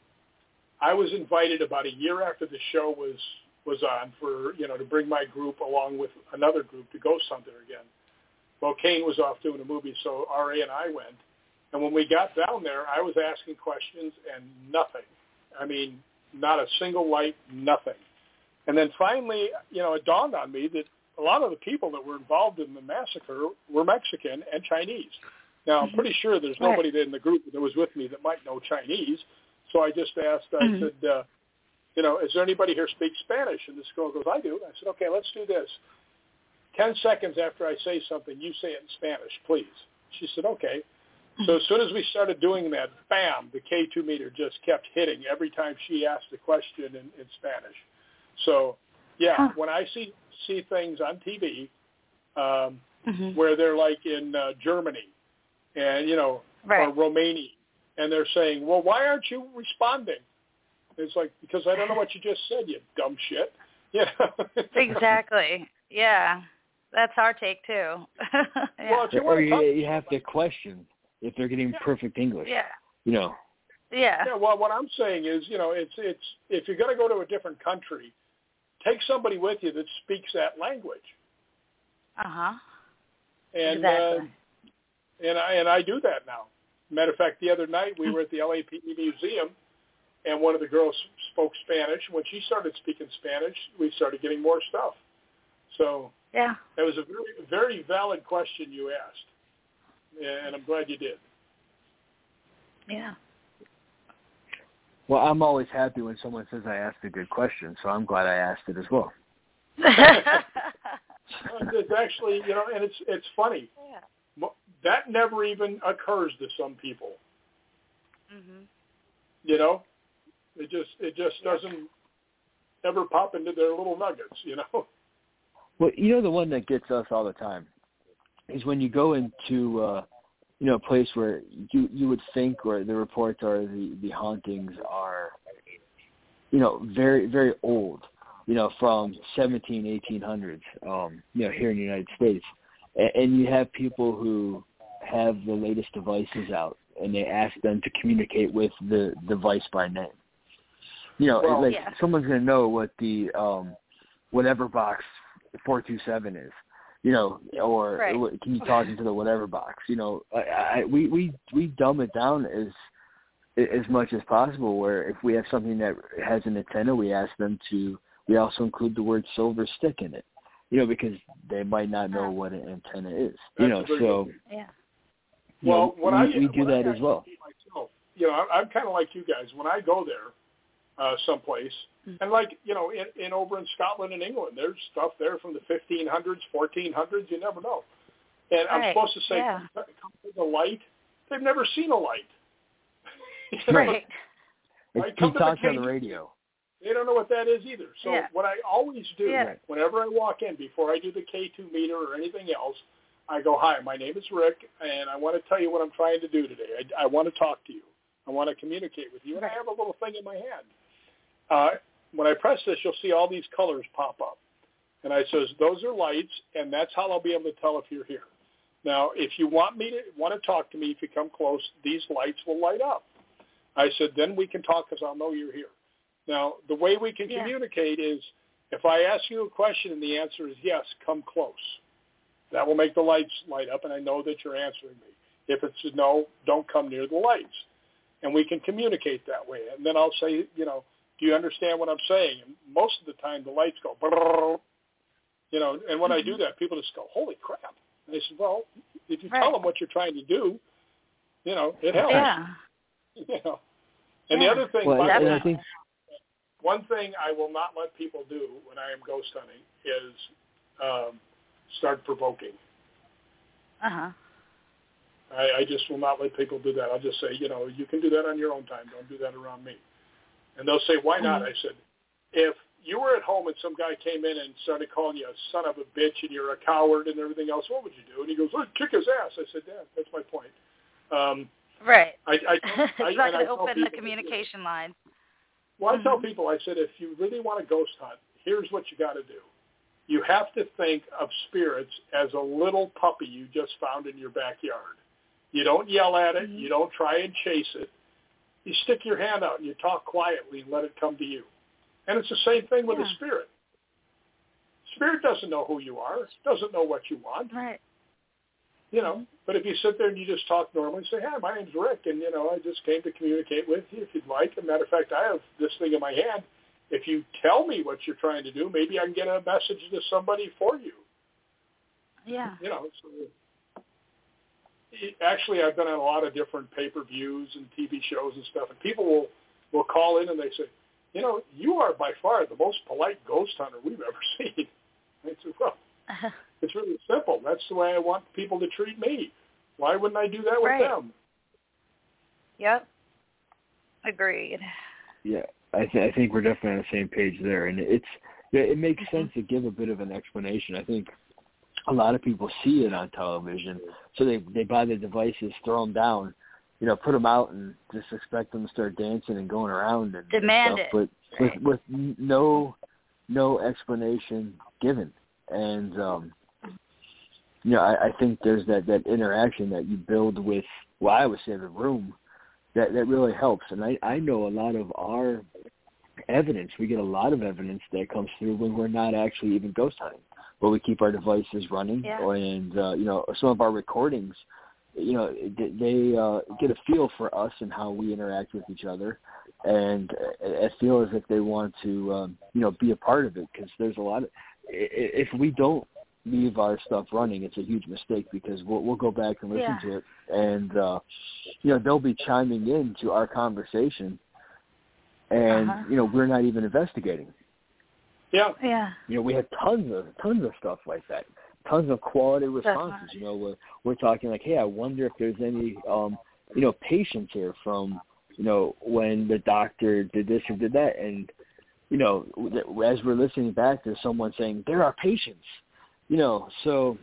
I was invited about a year after the show was was on for, you know, to bring my group along with another group to ghost hunt there again. Well, Kane was off doing a movie, so R A and I went. And when we got down there, I was asking questions and nothing. I mean, not a single light, nothing. And then finally, you know, it dawned on me that a lot of the people that were involved in the massacre were Mexican and Chinese. Now, I'm pretty sure there's nobody in the group that was with me that might know Chinese. So I just asked, I mm-hmm. said, uh, you know, is there anybody here speak Spanish? And this girl goes, I do. I said, okay, let's do this. Ten seconds after I say something, you say it in Spanish, please. She said, okay. So as soon as we started doing that, bam, the K two meter just kept hitting every time she asked a question in, in Spanish. So, yeah, huh. when I see see things on T V um, mm-hmm. where they're like in uh, Germany and, you know, right. or Romania, and they're saying, well, why aren't you responding? It's like, because I don't know what you just said, you dumb shit. Yeah. Exactly. Yeah. That's our take, too. Yeah. Well, if you or you, you have to question if they're getting yeah. perfect English. Yeah. You know. Yeah. Yeah, well, what I'm saying is, you know, it's it's if you're going to go to a different country, take somebody with you that speaks that language. Uh-huh. And, exactly. uh, and, I, and I do that now. Matter of fact, the other night we were at the L A P D Museum, and one of the girls spoke Spanish. When she started speaking Spanish, we started getting more stuff. So yeah, that was a very, very valid question you asked. And I'm glad you did. Yeah. Well, I'm always happy when someone says I asked a good question, so I'm glad I asked it as well. It's actually, you know, and it's it's funny. Yeah. That never even occurs to some people. Mhm. You know, it just it just doesn't ever pop into their little nuggets. You know. Well, you know, the one that gets us all the time is when you go into, uh, you know, a place where you you would think, or the reports are the, the hauntings are, you know, very, very old, you know, from seventeen, eighteen hundreds, um, you know, here in the United States. And, and you have people who have the latest devices out, and they ask them to communicate with the device by name. You know, well, like yeah. someone's going to know what the um, whatever box four two seven is. You know, or right. can you talk into the whatever box? You know, I, I, we, we we dumb it down as as much as possible. Where if we have something that has an antenna, we ask them to they also include the word silver stick in it, you know, because they might not know what an antenna is, you know, so yeah. you well, know, when we, I, we do when that I as well. Myself, you know, I'm, I'm kind of like you guys. When I go there, uh, someplace, mm-hmm. and like, you know, in, in over in Scotland and England, there's stuff there from the fifteen hundreds, fourteen hundreds, you never know. And right. I'm supposed to say, yeah. come, come to the light. They've never seen a light. Right. It's Pete talks on the radio. They don't know what that is either. So yeah. what I always do, yeah. whenever I walk in, before I do the K two meter or anything else, I go, hi, my name is Rick, and I want to tell you what I'm trying to do today. I, I want to talk to you. I want to communicate with you. And right. I have a little thing in my hand. Uh, when I press this, you'll see all these colors pop up. And I says, those are lights, and that's how I'll be able to tell if you're here. Now, if you want me to want to talk to me, if you come close, these lights will light up. I said, then we can talk because I'll know you're here. Now, the way we can yeah. communicate is if I ask you a question and the answer is yes, come close. That will make the lights light up, and I know that you're answering me. If it's a no, don't come near the lights. And we can communicate that way. And then I'll say, you know, do you understand what I'm saying? And most of the time the lights go, brrr, you know, and when mm-hmm. I do that, people just go, holy crap. And they said, well, if you right. tell them what you're trying to do, you know, it helps. Yeah. You know. And yeah. the other thing, well, one, I thing think... one thing I will not let people do when I am ghost hunting is um, start provoking. Uh-huh. I, I just will not let people do that. I'll just say, you know, you can do that on your own time. Don't do that around me. And they'll say, why not? Mm-hmm. I said, if you were at home and some guy came in and started calling you a son of a bitch and you're a coward and everything else, what would you do? And he goes, oh, kick his ass. I said, yeah, that's my point. Um, right. I, I, I, it's not going I to open people, the communication line. Well, I mm-hmm. tell people, I said, if you really want to ghost hunt, here's what you got to do. You have to think of spirits as a little puppy you just found in your backyard. You don't yell at it. Mm-hmm. You don't try and chase it. You stick your hand out and you talk quietly and let it come to you. And it's the same thing with yeah. a spirit. Spirit doesn't know who you are. Doesn't know what you want. Right. You know, but if you sit there and you just talk normally and say, hi, my name's Rick, and, you know, I just came to communicate with you if you'd like. As a matter of fact, I have this thing in my hand. If you tell me what you're trying to do, maybe I can get a message to somebody for you. Yeah. You know, so actually I've been on a lot of different pay-per-views and T V shows and stuff, and people will, will call in and they say, you know, you are by far the most polite ghost hunter we've ever seen. I said, well, it's really simple. That's the way I want people to treat me. Why wouldn't I do that with right. them? Yep. Agreed. Yeah, I, th- I think we're definitely on the same page there. And it's yeah, it makes mm-hmm. sense to give a bit of an explanation. I think a lot of people see it on television, so they, they buy the devices, throw them down, you know, put them out and just expect them to start dancing and going around and demand stuff. it. But right. with, with no no explanation given. And, um, you know, I, I think there's that, that interaction that you build with, well, I would say the room, that, that really helps. And I, I know a lot of our evidence, we get a lot of evidence that comes through when we're not actually even ghost hunting, but we keep our devices running. Yeah. And, uh, you know, some of our recordings, you know, they uh, get a feel for us and how we interact with each other. And I feel as if they want to, um, you know, be a part of it, because there's a lot of, if we don't leave our stuff running, it's a huge mistake, because we'll, we'll go back and listen yeah. to it, and uh, you know, they'll be chiming in to our conversation, and uh-huh. you know, we're not even investigating. Yeah, yeah. You know, we have tons of tons of stuff like that, tons of quality responses. Definitely. You know, we're we're talking like, hey, I wonder if there's any, um, you know, patients here from, you know, when the doctor did this or did that, and you know, as we're listening back, there's someone saying, there are patients, you know, so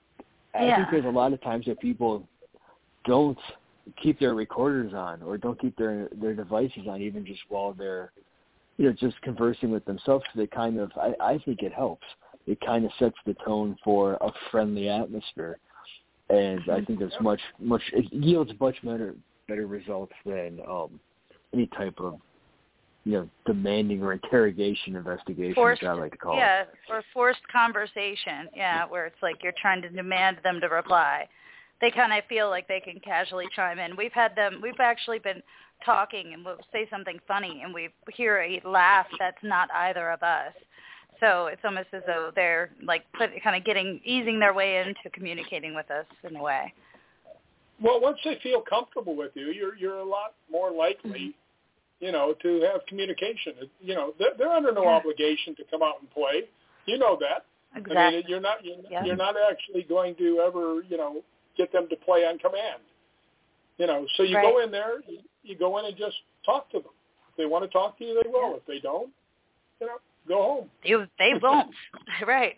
I yeah. think there's a lot of times that people don't keep their recorders on or don't keep their, their devices on, even just while they're, you know, just conversing with themselves. So they kind of, I, I think it helps. It kind of sets the tone for a friendly atmosphere. And I think it's much, much, it yields much better, better results than um, any type of, you know, demanding or interrogation investigation, forced, as I like to call yeah, it. Yeah, or forced conversation, yeah, where it's like you're trying to demand them to reply. They kind of feel like they can casually chime in. We've had them, we've actually been talking and we'll say something funny and we hear a laugh that's not either of us. So it's almost as though they're like put, kind of getting, easing their way into communicating with us in a way. Well, once they feel comfortable with you, you're you're a lot more likely, mm-hmm. you know, to have communication. You know, they're, they're under no yeah. obligation to come out and play. You know that. Exactly. I mean, you're not you're, yeah. you're not actually going to ever, you know, get them to play on command. You know, so you right. go in there, you, you go in and just talk to them. If they want to talk to you, they will. Yeah. If they don't, you know, go home. You, they won't. Right.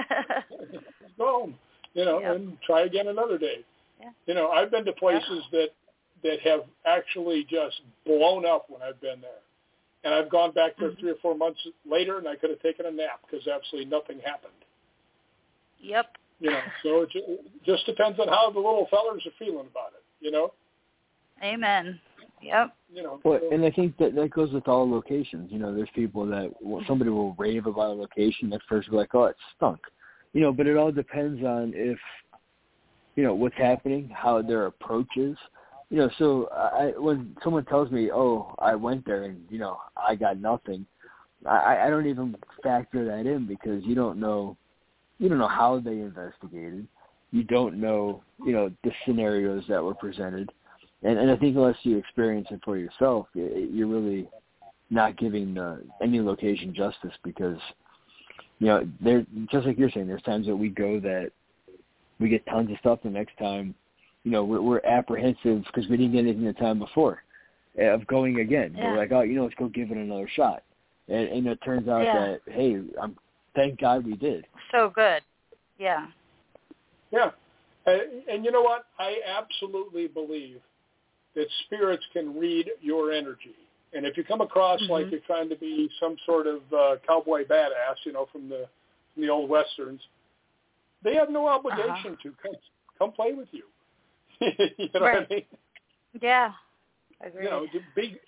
Go home, you know, yep. and try again another day. Yeah. You know, I've been to places yeah. that that have actually just blown up when I've been there. And I've gone back there mm-hmm. three or four months later, and I could have taken a nap because absolutely nothing happened. Yep. You know, so it just depends on how the little fellers are feeling about it, you know? Amen. Yep. You know, well, so. and I think that that goes with all locations. You know, there's people that somebody will rave about a location. At first, we're like, oh, it stunk. You know, but it all depends on if, you know, what's happening, how their approach is. You know, so I, when someone tells me, oh, I went there and, you know, I got nothing, I, I don't even factor that in because you don't know, you don't know how they investigated. You don't know, you know, the scenarios that were presented. And, and I think unless you experience it for yourself, you're really not giving uh, any location justice because, you know, there just like you're saying, there's times that we go that we get tons of stuff. The next time, you know, we're, we're apprehensive because we didn't get anything the time before of going again. Yeah. We're like, oh, you know, let's go give it another shot. And, and it turns out yeah. that, hey, I'm, thank God we did. So good. Yeah. Yeah. And, and you know what? I absolutely believe that spirits can read your energy. And if you come across mm-hmm. like you're trying to be some sort of uh, cowboy badass, you know, from the from the old westerns, they have no obligation uh-huh. to come, come play with you. You know right. what I mean? Yeah, agreed. You know, the big.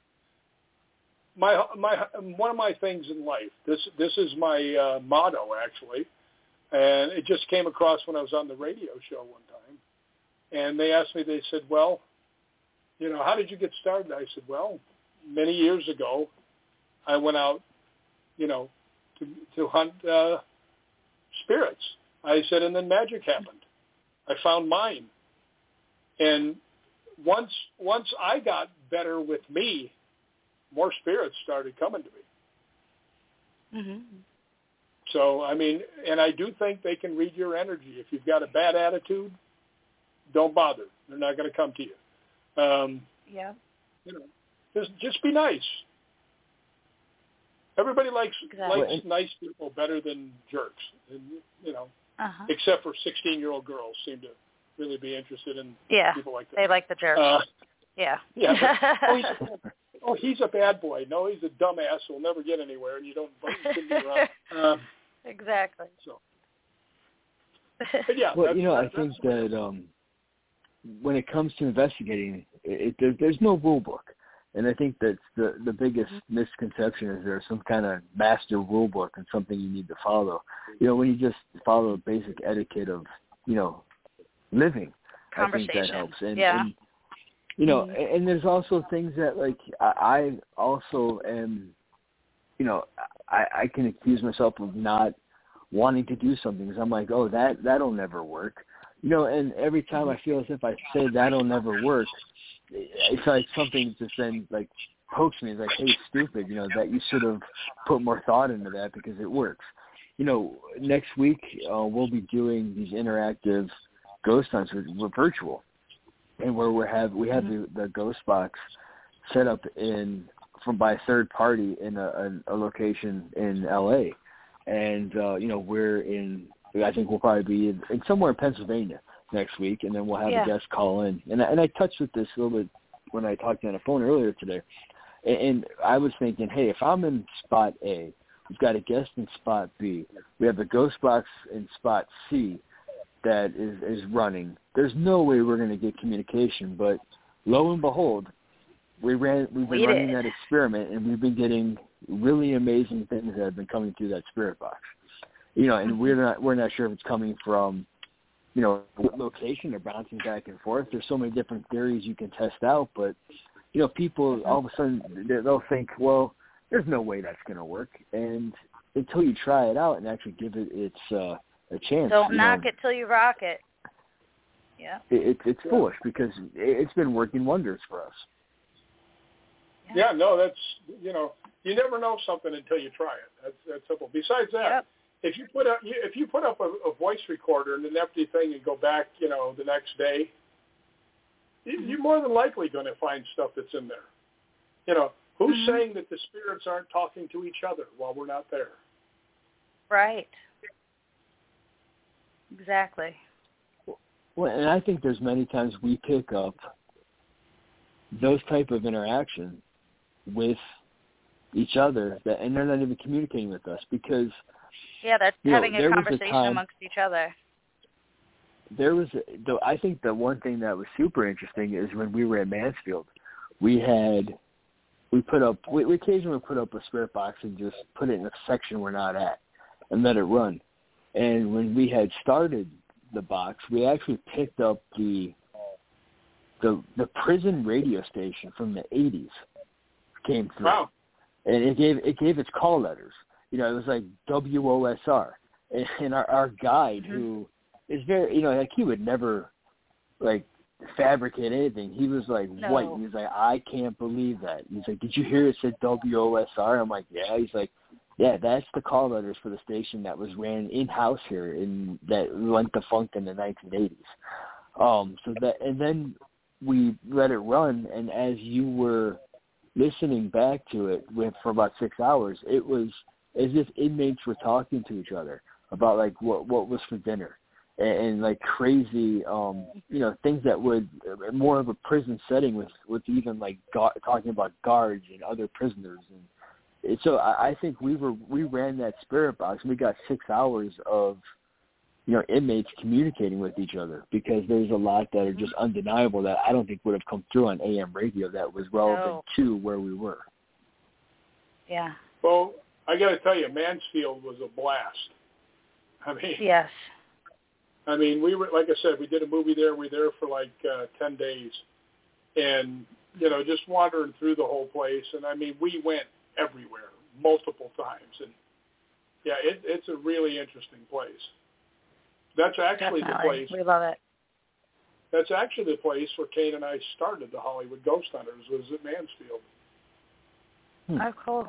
My my one of my things in life. This this is my uh, motto actually, and it just came across when I was on the radio show one time, and they asked me. They said, "Well, you know, how did you get started?" I said, "Well, many years ago, I went out, you know, to to hunt uh, spirits." I said, and then magic happened. I found mine. And once once I got better with me, more spirits started coming to me. Mm-hmm. So, I mean, and I do think they can read your energy. If you've got a bad attitude, don't bother. They're not going to come to you. Um, yeah. You know, just just be nice. Everybody likes exactly. likes nice people better than jerks. And, you know, uh-huh. except for sixteen-year-old girls seem to really be interested in yeah, people like that. They like the jerks. Uh, yeah. Yeah. But, oh, he's a, oh, he's a bad boy. No, he's a dumbass who'll never get anywhere, and you don't you shouldn't be around. Um, exactly. So. But yeah. Well, you know, I think that um, when it comes to investigating, it, it, there, there's no rule book. And I think that's the, the biggest misconception is there's some kind of master rule book and something you need to follow. You know, when you just follow basic etiquette of, you know, living, I think that helps. And, yeah. and you know, mm-hmm. and, and there's also things that, like, I, I also am, you know, I, I can accuse myself of not wanting to do something because I'm like, oh, that, that'll never work. You know, and every time I feel as if I say that'll never work, it's like something just then like pokes me. It's like, hey, stupid, you know, that you should have put more thought into that because it works. You know, next week uh, we'll be doing these interactive ghost hunts. We're, we're virtual, and where we have we have mm-hmm. the, the ghost box set up in from by a third party in a, a, a location in L A, and uh, you know we're in. I think we'll probably be in, in somewhere in Pennsylvania next week, and then we'll have yeah. a guest call in. And I, and I touched with this a little bit when I talked to you on the phone earlier today. And, and I was thinking, hey, if I'm in spot A, we've got a guest in spot B, we have a ghost box in spot C that is, is running. There's no way we're going to get communication, but lo and behold, we ran, we've been we running did. that experiment, and we've been getting really amazing things that have been coming through that spirit box. You know, and we're not we're not sure if it's coming from, you know, what location they're bouncing back and forth. There's so many different theories you can test out, but, you know, people all of a sudden they'll think, well, there's no way that's going to work. And until you try it out and actually give it its uh, a chance. Don't you knock know, it till you rock it. Yeah. It, it, it's yeah. foolish because it's been working wonders for us. Yeah. yeah, no, that's, you know, you never know something until you try it. That's that's simple. Besides that, Yep. if you put up if you put up a, a voice recorder in an empty thing and go back, you know, the next day, you, you're more than likely going to find stuff that's in there. You know, who's Mm-hmm. saying that the spirits aren't talking to each other while we're not there? Right. Exactly. Well, and I think there's many times we pick up those type of interaction with each other, that, and they're not even communicating with us because Yeah, that's you know, having a there was a conversation time- amongst each other. there was, a, though I think the one thing that was super interesting is when we were at Mansfield, we had, we put up, we, we occasionally put up a spirit box and just put it in a section we're not at and let it run. And when we had started the box, we actually picked up the, the, the prison radio station from the eighties came through. Wow. And it gave, it gave its call letters. You know, it was like W O S R. And, and our, our guide Mm-hmm. who, is very, you know, like he would never, like, fabricate anything. He was like No. white. He was like, I can't believe that. He's like, did you hear it said W O S R? I'm like, yeah. He's like, yeah, that's the call letters for the station that was ran in-house here in that went defunct in the nineteen eighties. Um, so that, and then we let it run, and as you were listening back to it with, for about six hours, it was as if inmates were talking to each other about like what what was for dinner. And, and like crazy, um, you know, things that would more of a prison setting with, with even like gu- talking about guards and other prisoners. And, and so I, I think we were we ran that spirit box and we got six hours of, you know, inmates communicating with each other because there's a lot that are just undeniable that I don't think would have come through on A M radio that was relevant No. to where we were. Yeah. Well, I got to tell you, Mansfield was a blast. I mean, Yes. I mean, we were, like I said, we did a movie there. We were there for like uh, ten days, and you know, just wandering through the whole place. And I mean, we went everywhere multiple times, and yeah, it, it's a really interesting place. That's actually Definitely. the place. We love it. That's actually the place where Kane and I started the Hollywood Ghost Hunters. Was at Mansfield. Hmm. Oh, cool.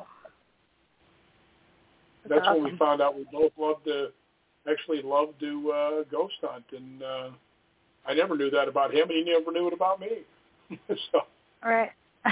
That's awesome. when we found out we both loved to, actually loved to uh, ghost hunt, and uh, I never knew that about him, and he never knew it about me. So. All right.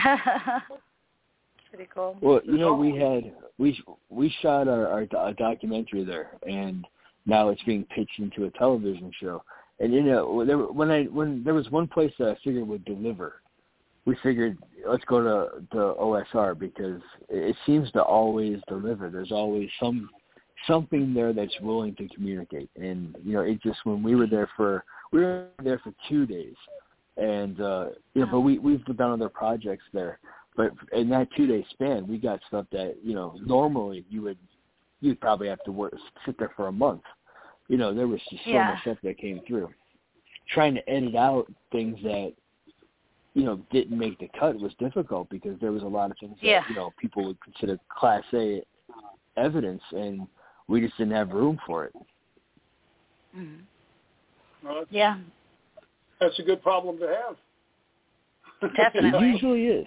Pretty cool. Well, you know, we had we we shot our, our, our documentary there, and now it's being pitched into a television show. And you know, there, when I when there was one place that I figured would deliver, we figured let's go to the O S R because it seems to always deliver. There's always some something there that's willing to communicate. And you know, it just when we were there for we were there for two days, and uh, you know, but we we've done other projects there. But in that two day span, we got stuff that you know normally you would you'd probably have to work sit there for a month. You know, there was just so Yeah. much stuff that came through. Trying to edit out things that you know, didn't make the cut was difficult because there was a lot of things that, Yeah. you know, people would consider Class A evidence, and we just didn't have room for it. Mm-hmm. Well, that's, Yeah. that's a good problem to have. Definitely. It usually is.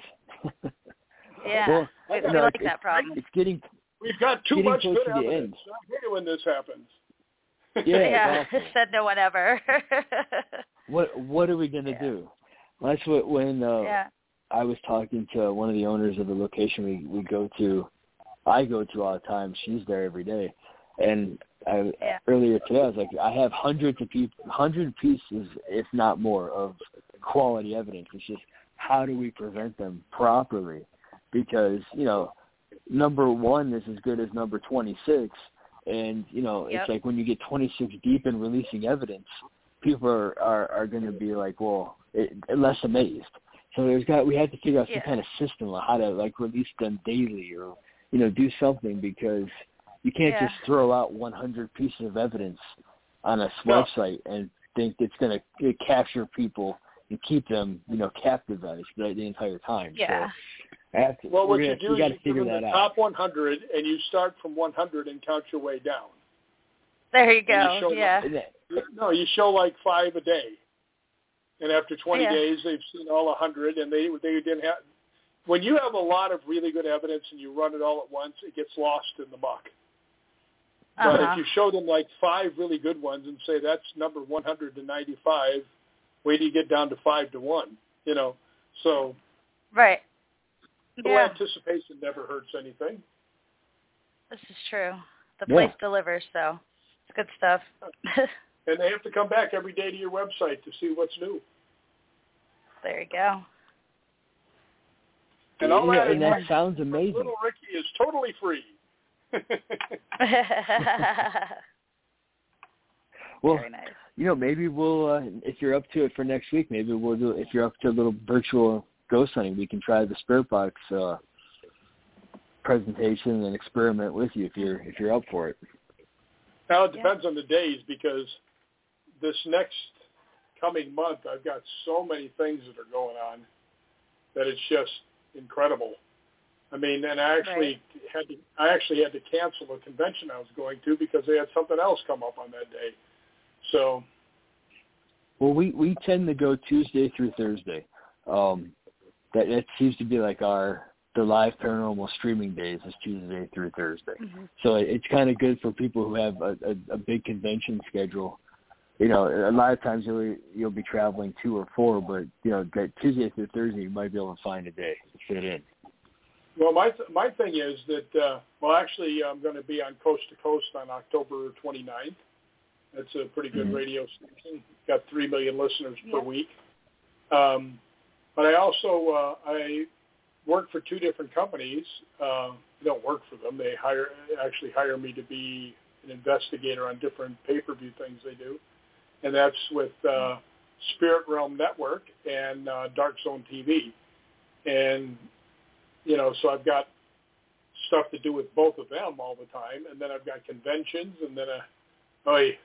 Yeah. Well, we no, we like it's, that problem. It's getting We've got too Getting much close good to the evidence. end. I hate it when this happens. Yeah. Yeah. awful. Said no one ever. What What are we going to Yeah. do? Well, that's what when uh, Yeah. I was talking to one of the owners of the location we we go to. I go to all the time. She's there every day, and I, Yeah. earlier today I was like, I have hundreds of people, hundred pieces, if not more, of quality evidence. It's just how do we present them properly? Because you know, number one is as good as number twenty-six, and you know, Yep. it's like when you get twenty-six deep in releasing evidence, people are are, are going to be like, well, it, less amazed. So there's got we had to figure out some Yeah. kind of system on how to like release them daily, or you know, do something, because you can't Yeah. just throw out one hundred pieces of evidence on a No. website and think it's going to capture people and keep them, you know, captivated the, the entire time. Yeah. After, well, what gonna, you do you is you give them the out. top one hundred, and you start from one hundred and count your way down. There you go. You yeah. Like, no, you show like five a day, and after twenty yeah. days, they've seen all one hundred, and they they didn't have. When you have a lot of really good evidence and you run it all at once, it gets lost in the muck. Uh-huh. But if you show them like five really good ones and say that's number one hundred to ninety-five, wait till you get down to five to one, you know. So right. the Yeah. anticipation never hurts anything. This is true. The Yeah. place delivers, so it's good stuff. And they have to come back every day to your website to see what's new. There you go. And all yeah, that, and that sounds amazing. Little Ricky is totally free. Well, very nice. You know, maybe we'll, uh, if you're up to it for next week, maybe we'll do, if you're up to a little virtual ghost hunting, we can try the Spirit Box uh, presentation and experiment with you if you're if you're up for it. Now, it depends yeah. on the days, because this next coming month, I've got so many things that are going on that it's just incredible. I mean, and I actually right. had to, I actually had to cancel a convention I was going to because they had something else come up on that day. So, well, we, we tend to go Tuesday through Thursday. Um, that that seems to be like our the live paranormal streaming days is Tuesday through Thursday. Mm-hmm. So it, it's kind of good for people who have a, a, a big convention schedule. You know, a lot of times you'll you'll be traveling two or four, but you know that Tuesday through Thursday you might be able to find a day to fit in. Well, my th- my thing is that uh, well, actually, I'm going to be on Coast to Coast on October twenty-ninth. That's a pretty good mm-hmm. radio station. Got three million listeners yeah. per week. Um, but I also uh, I work for two different companies. Uh, I don't work for them. They hire actually hire me to be an investigator on different pay-per-view things they do, and that's with uh, Spirit Realm Network and uh, Dark Zone T V. And you know, so I've got stuff to do with both of them all the time, and then I've got conventions, and then a, oh, yeah.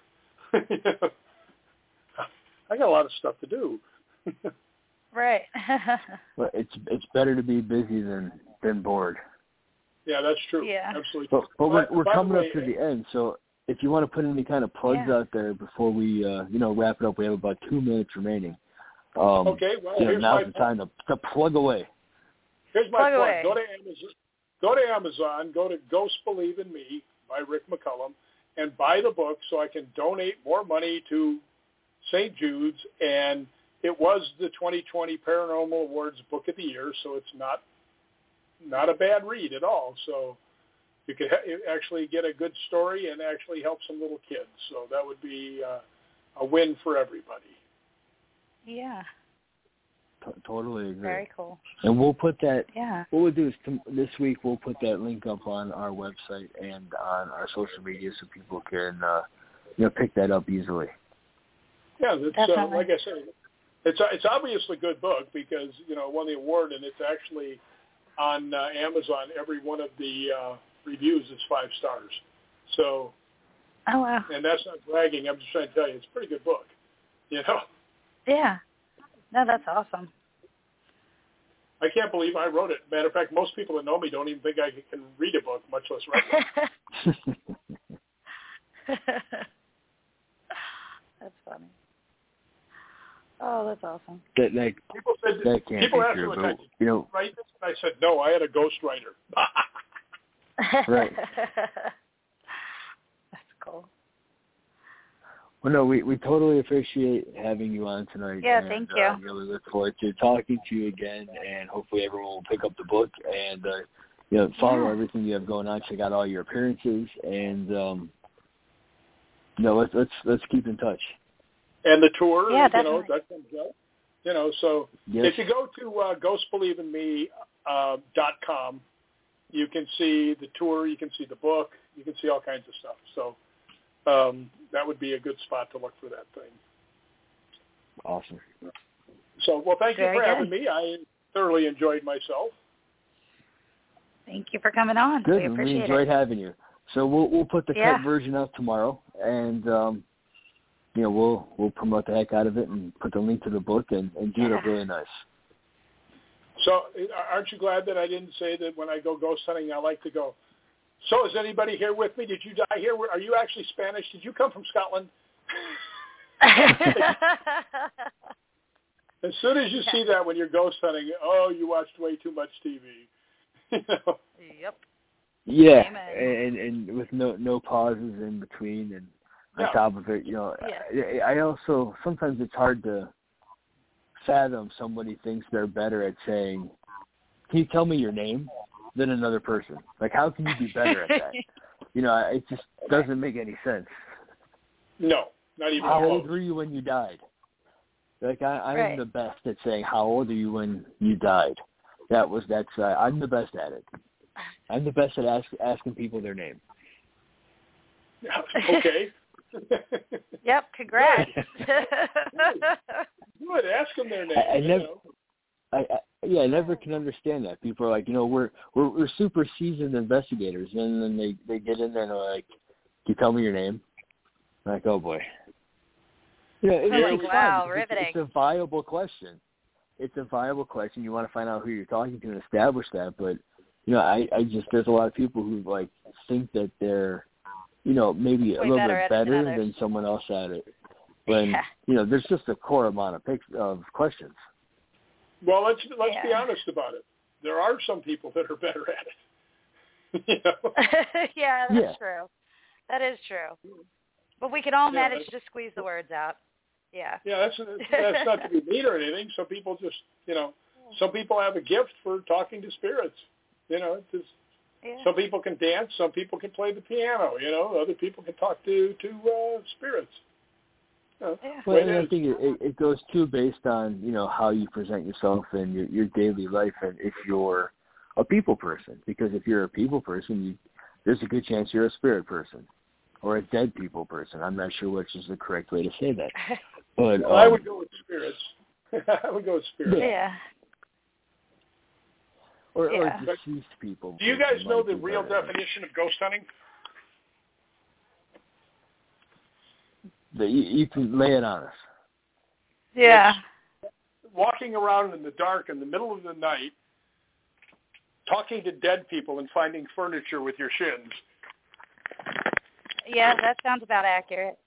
I got a lot of stuff to do. Right. Well, it's it's better to be busy than than bored. Yeah, that's true. Yeah. Absolutely. But, but we're, we're By coming way, up to the end, so if you want to put any kind of plugs yeah. out there before we uh, you know wrap it up, we have about two minutes remaining. Um, okay. Well, you know, here's now's my the time to, to plug away. Here's my plug. plug. Away. Go to Amazon. Go to Amazon. Go to Ghosts Believe in Me by Rick McCullum, and buy the book so I can donate more money to Saint Jude's. And it was the twenty twenty Paranormal Awards Book of the Year, so it's not not a bad read at all. So you could ha- actually get a good story and actually help some little kids. So that would be uh, a win for everybody. Yeah. T- totally agree. Very cool. And we'll put that. Yeah. What we'll do is t- this week we'll put that link up on our website and on our social media so people can uh, you know pick that up easily. Yeah, it's, uh, like I said, it's it's obviously a good book because you know it won the award, and it's actually on uh, Amazon. Every one of the uh, reviews is five stars. So. Oh wow. And that's not bragging. I'm just trying to tell you, it's a pretty good book. You know. Yeah. No, that's awesome. I can't believe I wrote it. Matter of fact, most people that know me don't even think I can read a book, much less write one. That's funny. Oh, that's awesome. That, that, people said, that can't people be asked true, me, but, I, you know, write this? And I said, no, I had a ghostwriter. Right. That's cool. Well, no, we, we totally appreciate having you on tonight. Yeah, and, thank you. Uh, really look forward to talking to you again, and hopefully everyone will pick up the book and uh, you know follow yeah. everything you have going on. Check out all your appearances, and um, you know let's let's let's keep in touch. And the tour, yeah, you definitely. know, that comes up. You know, so yes. if you go to uh, ghost believe in me dot com, you can see the tour, you can see the book, you can see all kinds of stuff. So. Um, that would be a good spot to look for that thing. Awesome. So, well, thank Very you for good. having me. I thoroughly enjoyed myself. Thank you for coming on. Good. We appreciate we enjoyed it. having you. So we'll we'll put the yeah. cut version out tomorrow, and um, you know we'll we'll promote the heck out of it and put the link to the book and, and do yeah. it up really nice. So aren't you glad that I didn't say that when I go ghost hunting, I like to go, so is anybody here with me? Did you die here? Are you actually Spanish? Did you come from Scotland? As soon as you see that when you're ghost hunting, oh, you watched way too much T V. You know? Yep. Yeah, Amen. and and with no no pauses in between, and on Yeah. top of it, you know, Yeah. I, I also sometimes it's hard to fathom somebody thinks they're better at saying, "Can you tell me your name?" than another person. Like, how can you be better at that? You know, it just doesn't make any sense. No, not even How close. old were you when you died? Like, I, I'm Right. the best at saying, how old are you when you died? That was, that's, uh, I'm the best at it. I'm the best at ask, asking people their name. Okay. Yep, congrats. Good, ask them their name. I, I you never, know. I, I, yeah, I never can understand that. People are like, you know, we're we're, we're super seasoned investigators, and then they, they get in there and they're like, can you tell me your name? I'm like, oh boy. You know, it, I'm like, it's wow, fine. It's, riveting. it's a viable question. It's a viable question. You want to find out who you're talking to and establish that, but you know, I, I just there's a lot of people who like think that they're, you know, maybe a Way little better bit at it than better others. than someone else at it. When Yeah. you know, there's just a core amount of pic- of questions. Well, let's let's be Yeah. honest about it. There are some people that are better at it. You know? Yeah, that's Yeah. true. That is true. But we can all Yeah, manage to squeeze the words out. Yeah. Yeah, that's that's not to be mean or anything. Some people just, you know, some people have a gift for talking to spirits. You know, it's just, Yeah. some people can dance, some people can play the piano. You know, other people can talk to to uh, spirits. You know, Yeah. Well, way and it I is. think it, it, it goes too based on, you know, how you present yourself in your, your daily life, and if you're a people person. Because if you're a people person, you, there's a good chance you're a spirit person or a dead people person. I'm not sure which is the correct way to say that. But Well, I um, would go with spirits. I would go with spirits. Yeah. or, Yeah. or deceased people. Do you person guys know might the be real better. definition of ghost hunting? That you, you can lay it on us. Yeah. Walking around in the dark in the middle of the night, talking to dead people and finding furniture with your shins. Yeah, that sounds about accurate.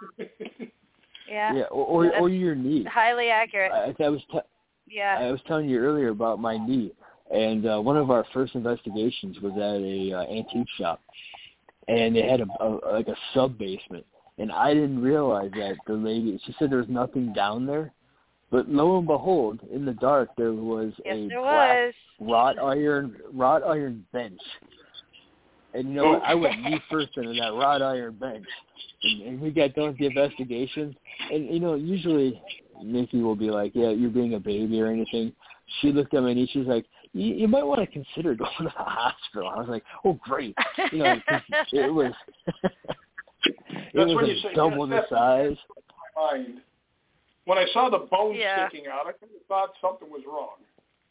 Yeah. Yeah, or or, or your knee. Highly accurate. I, I was t- Yeah. I was telling you earlier about my knee, and uh, one of our first investigations was at a uh, antique shop, and they had a, a like a sub basement, and I didn't realize that the lady. She said there was nothing down there, but lo and behold, in the dark there was Yes, a there black was. wrought iron wrought iron bench, and you know what? I went knee first into that wrought iron bench, and, and we got done with the investigation, and you know usually Nikki will be like, yeah, you're being a baby or anything. She looked at my knee. She's like, you, you might want to consider going to the hospital. I was like, oh, great. You know, 'cause it was it That's was when a you say, double yes, the size. mind. When I saw the bones Yeah. sticking out, I kind of thought something was wrong.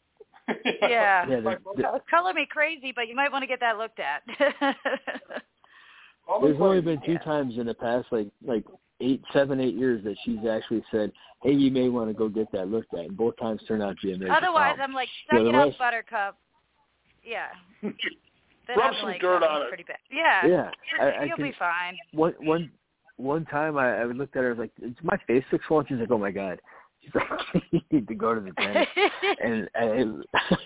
Yeah. Yeah, the, the, Well, color me crazy, but you might want to get that looked at. All the there's only crazy. been two Yeah. times in the past, like like eight, seven, eight years that she's actually said, hey, you may want to go get that looked at, and both times turned out to be a major Otherwise, problem. I'm like, Yeah, suck the it up, rest- Buttercup. Yeah. Then Rub I'm some like, dirt that on was it. pretty bad. Yeah. Yeah, I, I You'll can, be fine. one one one time I, I looked at her, I was like, is my face six one? She's like, oh my god. She's like, you need to go to the dentist. and and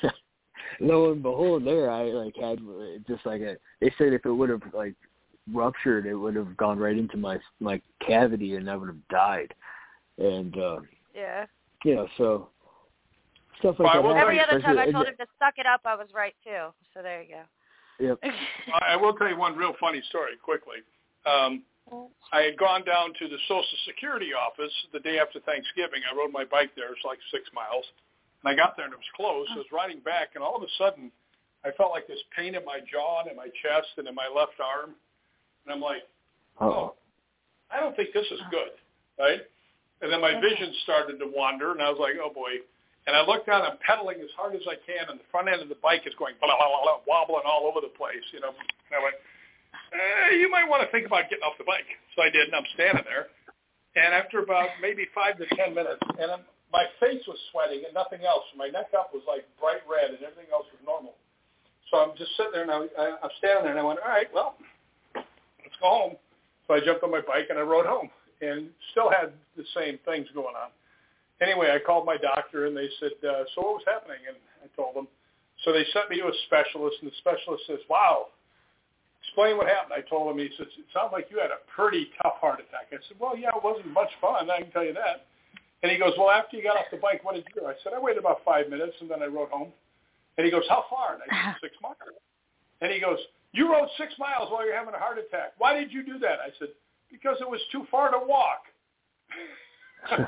lo and behold, there I like had just like a. They said if it would have like ruptured, it would have gone right into my my cavity, and I would have died. And uh, Yeah. you know, so stuff like Well, I that. will happens, Every other time I especially- told him to suck it up, I was right too. So there you go. Yep. I will tell you one real funny story quickly. Um, I had gone down to the Social Security office the day after Thanksgiving. I rode my bike there. It's like six miles. And I got there, and it was closed. So I was riding back, and all of a sudden, I felt like this pain in my jaw and in my chest and in my left arm. And I'm like, oh, I don't think this is good, right? And then my vision started to wander, and I was like, oh, boy. And I looked down, I'm pedaling as hard as I can, and the front end of the bike is going blah, blah, blah, blah, wobbling all over the place, you know. And I went, eh, you might want to think about getting off the bike. So I did, and I'm standing there. And after about maybe five to ten minutes, and I'm, my face was sweating and nothing else. My neck up was like bright red and everything else was normal. So I'm just sitting there and I, I, I'm standing there and I went, all right, well, let's go home. So I jumped on my bike and I rode home and still had the same things going on. Anyway, I called my doctor and they said, uh, so what was happening? And I told them. So they sent me to a specialist and the specialist says, wow, explain what happened. I told him, he says, it sounds like you had a pretty tough heart attack. I said, well, yeah, it wasn't much fun, I can tell you that. And he goes, well, after you got off the bike, what did you do? I said, I waited about five minutes, and then I rode home. And he goes, how far? And I said, six miles. And he goes, you rode six miles while you're having a heart attack. Why did you do that? I said, because it was too far to walk. The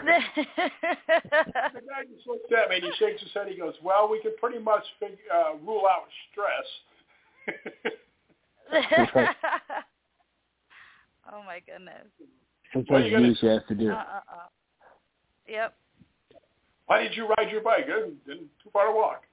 guy just looks at me, and he shakes his head. He goes, well, we can pretty much figure, uh, rule out stress. Oh, my goodness. Sometimes you just have to do it. Uh-uh. Yep. Why did you ride your bike? It didn't too far to walk.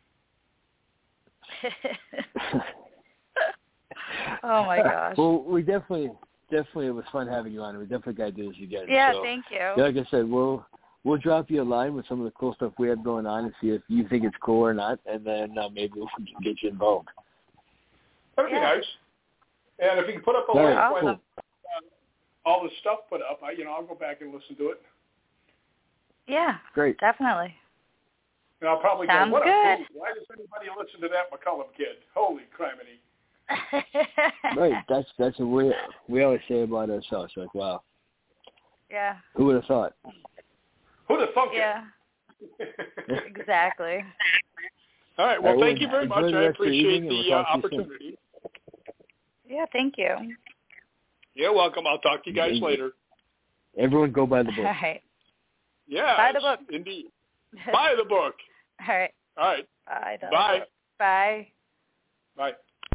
Oh my gosh. Well, we definitely, definitely, it was fun having you on. We definitely got to do this again. Yeah, so, thank you. Yeah, like I said, we'll we'll drop you a line with some of the cool stuff we have going on and see if you think it's cool or not, and then uh, maybe we can get you involved. That'd be Yeah. nice. And if you can put up a Very link awesome. when uh, all the stuff put up, I, you know, I'll go back and listen to it. Yeah. Great. Definitely. And I'll probably Sounds go, what good. a fool. Why does anybody listen to that McCullum kid? Holy criminy. Right. That's that's what we we always say about ourselves. Like, wow, Yeah. who would have thought? Who'd have thunk Yeah. it? Exactly. All right. Well, All right, thank you very enjoy much. the I rest of the appreciate evening, and the we'll uh, talk to you soon. opportunity. Yeah, thank you. You're welcome. I'll talk to you guys Thank you. later. Everyone go by the All book. right. Yeah. Buy the book. Indeed. Buy the book. All right. All right. Bye. Doug. Bye. Bye. Bye.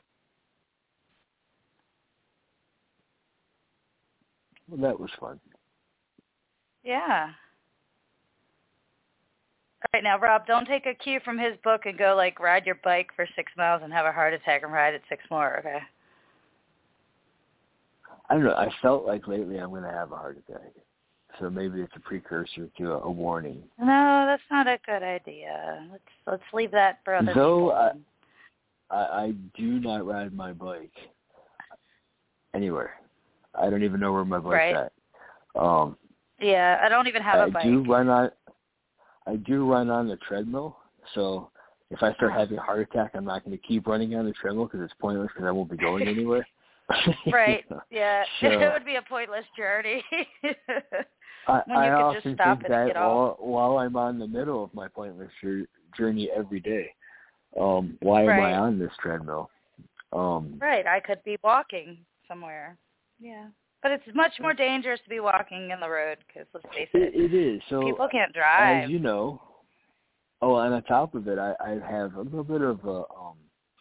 Well, that was fun. Yeah. All right, now, Rob, don't take a cue from his book and go, like, ride your bike for six miles and have a heart attack and ride it six more, okay? I don't know. I felt like lately I'm going to have a heart attack. So maybe it's a precursor to a, a warning. No, that's not a good idea. Let's let's leave that for other Though people. I, I, I do not ride my bike anywhere. I don't even know where my bike's Right. at. Um, Yeah, I don't even have I a bike. do run on. I do run on the treadmill. So if I start having a heart attack, I'm not going to keep running on the treadmill because it's pointless because I won't be going anywhere. Right. Yeah. So, it would be a pointless journey. I, when you I could often just stop think and that get off. while, while I'm on the middle of my pointless journey every day. Um, why Right. am I on this treadmill? Um, Right. I could be walking somewhere. Yeah. But it's much more dangerous to be walking in the road because, let's face it, it, it is. So people can't drive. as you know, oh, and on top of it, I, I have a little bit of a, um,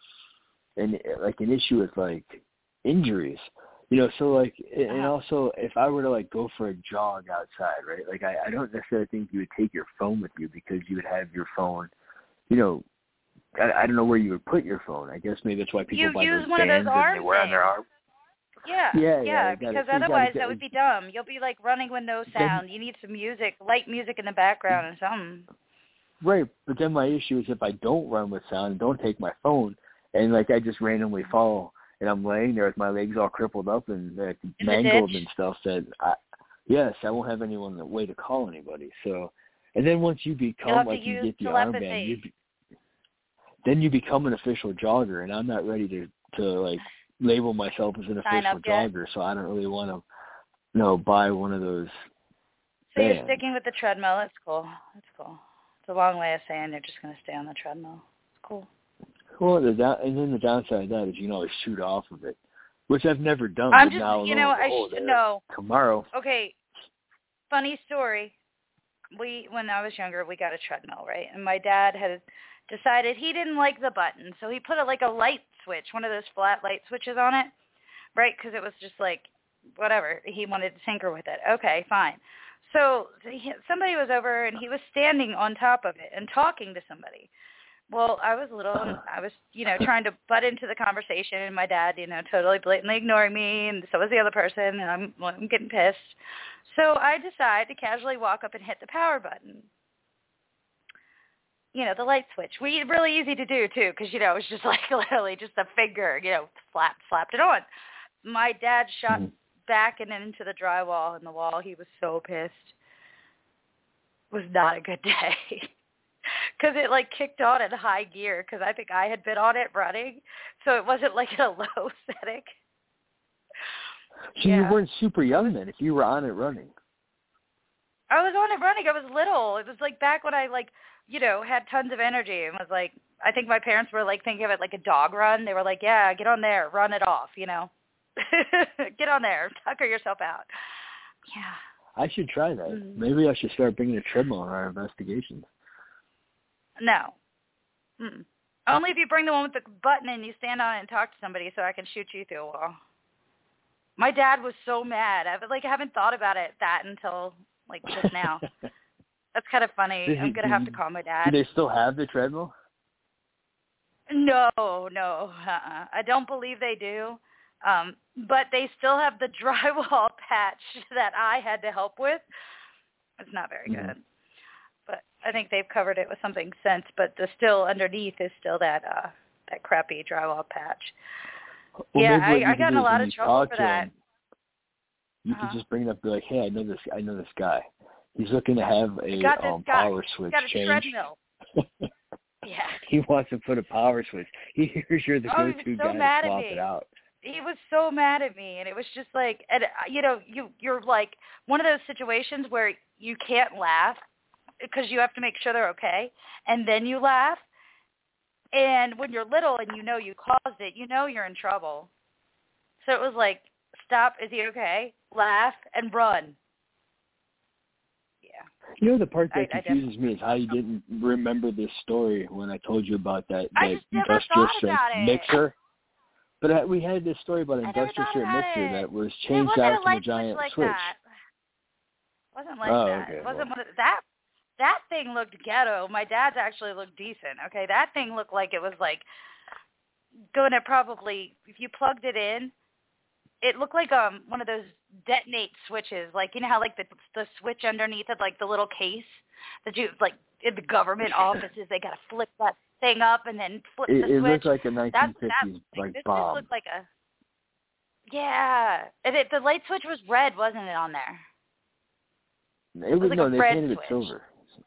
an like an issue with like injuries. You know, so like, and Uh-huh. also if I were to like go for a jog outside, right? Like I, I don't necessarily think you would take your phone with you because you would have your phone, you know, I, I don't know where you would put your phone. I guess maybe that's why people You buy use those one of those bands arm and they wear on their things. arm. Yeah, Yeah, yeah, yeah, you gotta- because so you gotta otherwise get- that would be dumb. You'll be like running with no sound. You need some music, light music in the background and something. Right, but then my issue is if I don't run with sound and don't take my phone, and like I just randomly fall, and I'm laying there with my legs all crippled up and like, In the mangled ditch? and stuff, that I, yes, I won't have anyone to way to call anybody. So, and then once you You'll become have to like you use get the telepathy. armband, you be, then you become an official jogger, and I'm not ready to to like label myself as an Sign official up yet. jogger, so I don't really want to, you know, buy one of those. So you're bands. sticking with the treadmill. That's cool. That's cool. It's a long way of saying you're just going to stay on the treadmill. It's cool. Well, the down, and then the downside of that is you can always shoot off of it, which I've never done. I'm but just, now, you lo know, and I behold, should uh, know. Tomorrow. Okay, funny story. We, when I was younger, we got a treadmill, right? And my dad had decided he didn't like the button, so he put a, like a light switch, one of those flat light switches on it, right? Because it was just like, whatever. He wanted to tinker with it. Okay, fine. So he, somebody was over, and he was standing on top of it and talking to somebody. Well, I was little, and I was, you know, trying to butt into the conversation, and my dad, you know, totally blatantly ignoring me, and so was the other person, and I'm, well, I'm getting pissed. So I decide to casually walk up and hit the power button. you know, the light switch. We really easy to do too, because you know it's just like literally just a finger, you know, slap slapped it on. My dad shot Mhm. back and into the drywall in the wall. He was so pissed. It was not a good day because it like kicked on in high gear because I think I had been on it running, so it wasn't like in a low setting. So Yeah. you weren't super young then if you were on it running. I was on it running. I was little. It was like back when I like, you know, had tons of energy and was like, I think my parents were like thinking of it like a dog run. They were like, yeah, get on there, run it off, you know. Get on there, tucker yourself out. Yeah. I should try that. Mm-hmm. Maybe I should start bringing a treadmill in our investigations. No. Mm-mm. Only if you bring the one with the button and you stand on it and talk to somebody so I can shoot you through a wall. My dad was so mad. I like haven't thought about it that until like just now. That's kind of funny. Did I'm he, going to have to call my dad. Do they still have the treadmill? No, no. Uh-uh. I don't believe they do. Um, but they still have the drywall patch that I had to help with. It's not very Mm-hmm. good. But I think they've covered it with something since, but the still underneath is still that uh, that crappy drywall patch. Well, yeah, maybe what I, you I got could in a do is lot when of you trouble talk for to that. him, you Uh-huh. could just bring it up, be like, "Hey, I know this. I know this guy. He's looking to have a got this um, guy. power switch Got a change. treadmill. Yeah. He wants to put a power switch. He hears you're the Oh, he go-to was so guy mad to at swap me. it out." He was so mad at me, and it was just like, and uh, you know, you you're like one of those situations where you can't laugh because you have to make sure they're okay, and then you laugh. And when you're little and you know you caused it, you know you're in trouble. So it was like, stop. Is he okay? Laugh and run. Yeah. You know, the part that I- I confuses me is how you didn't remember this story when I told you about that, I that just never industrial thought strength about it. mixer. But I, we had this story about an I never industrial thought strength about mixer it. that was It changed wasn't out a from a light giant switch like switch. that. It wasn't like Oh, that. okay, It wasn't well. one of, that. That thing looked ghetto. My dad's actually looked decent. Okay, that thing looked like it was like going to probably, if you plugged it in, it looked like um one of those detonate switches. Like, you know how like the the switch underneath it, like the little case that you like in the government offices, they got to flip that thing up and then flip It, the it switch. looked like a That's nineteen that. fifties like This bomb. just looked like a. Yeah, and it, the light switch was red, wasn't it, on there? It was, like no, a they red painted switch. it silver.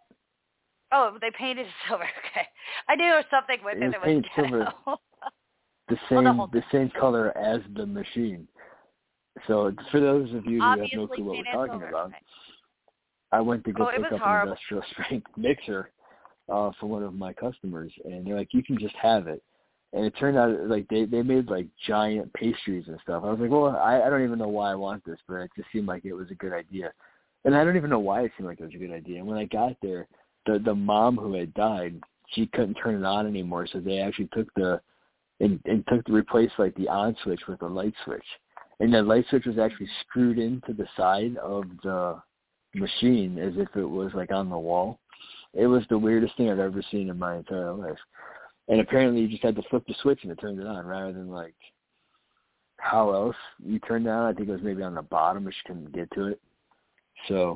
Oh, they painted it silver. Okay, I knew there was something with It it was that was painted ghetto. silver. The Well, the same, whole the thing. same color as the machine. So for those of you who Obviously have no clue what we're painted talking silver. about, Okay. I went to go Oh, it pick was up horrible. an industrial strength mixer uh, for one of my customers, and they're like, "You can just have it." And it turned out like they they made like giant pastries and stuff. I was like, "Well, I, I don't even know why I want this, but it just seemed like it was a good idea." And I don't even know why it seemed like it was a good idea. And when I got there, the the mom who had died, she couldn't turn it on anymore, so they actually took the and, and took to replace like the on switch with a light switch. And that light switch was actually screwed into the side of the machine as if it was like on the wall. It was the weirdest thing I've ever seen in my entire life. And apparently you just had to flip the switch and it turned it on rather than like how else you turned it on. I think it was maybe on the bottom, but you couldn't get to it. So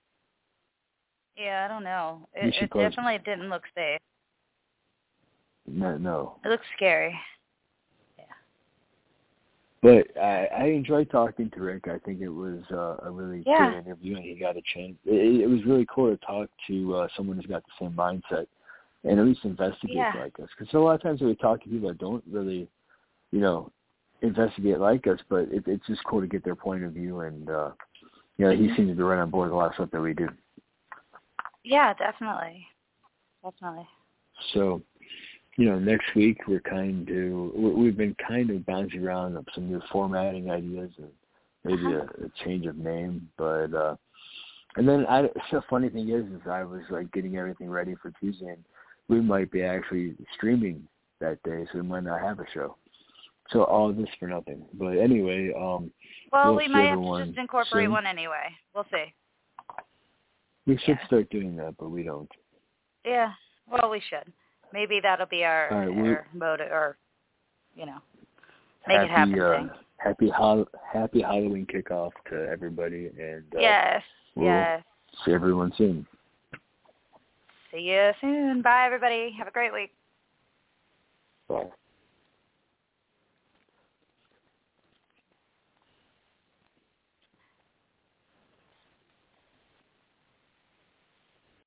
Yeah, I don't know. You It, should it post- definitely didn't look safe. no, no. It looked scary. But I, I enjoyed talking to Rick. I think it was uh, a really Yeah. good interview, and he got a chance. It, it was really cool to talk to uh, someone who's got the same mindset and at least investigate Yeah. like us. Because a lot of times we talk to people that don't really, you know, investigate like us, but it, it's just cool to get their point of view. And, uh, you know, Mm-hmm. he seems to be right on board with a lot of stuff that we do. Yeah, definitely. Definitely. So, you know, next week we're kind of, we've been kind of bouncing around on some new formatting ideas and maybe a, a change of name. But, uh, and then I, the funny thing is, is I was like getting everything ready for Tuesday, and we might be actually streaming that day, so we might not have a show. So all of this for nothing. But anyway, um, Well, we'll we see might have to everyone just incorporate soon. one anyway. We'll see. We should Yeah. start doing that, but we don't. Yeah. Well, we should. Maybe that'll be our, All right, we're- our mode, or, you know, make happy, it happen uh, thing. happy, hol- happy Halloween kickoff to everybody, and uh, Yes. we'll Yes. see everyone soon. See you soon. Bye, everybody. Have a great week. Bye.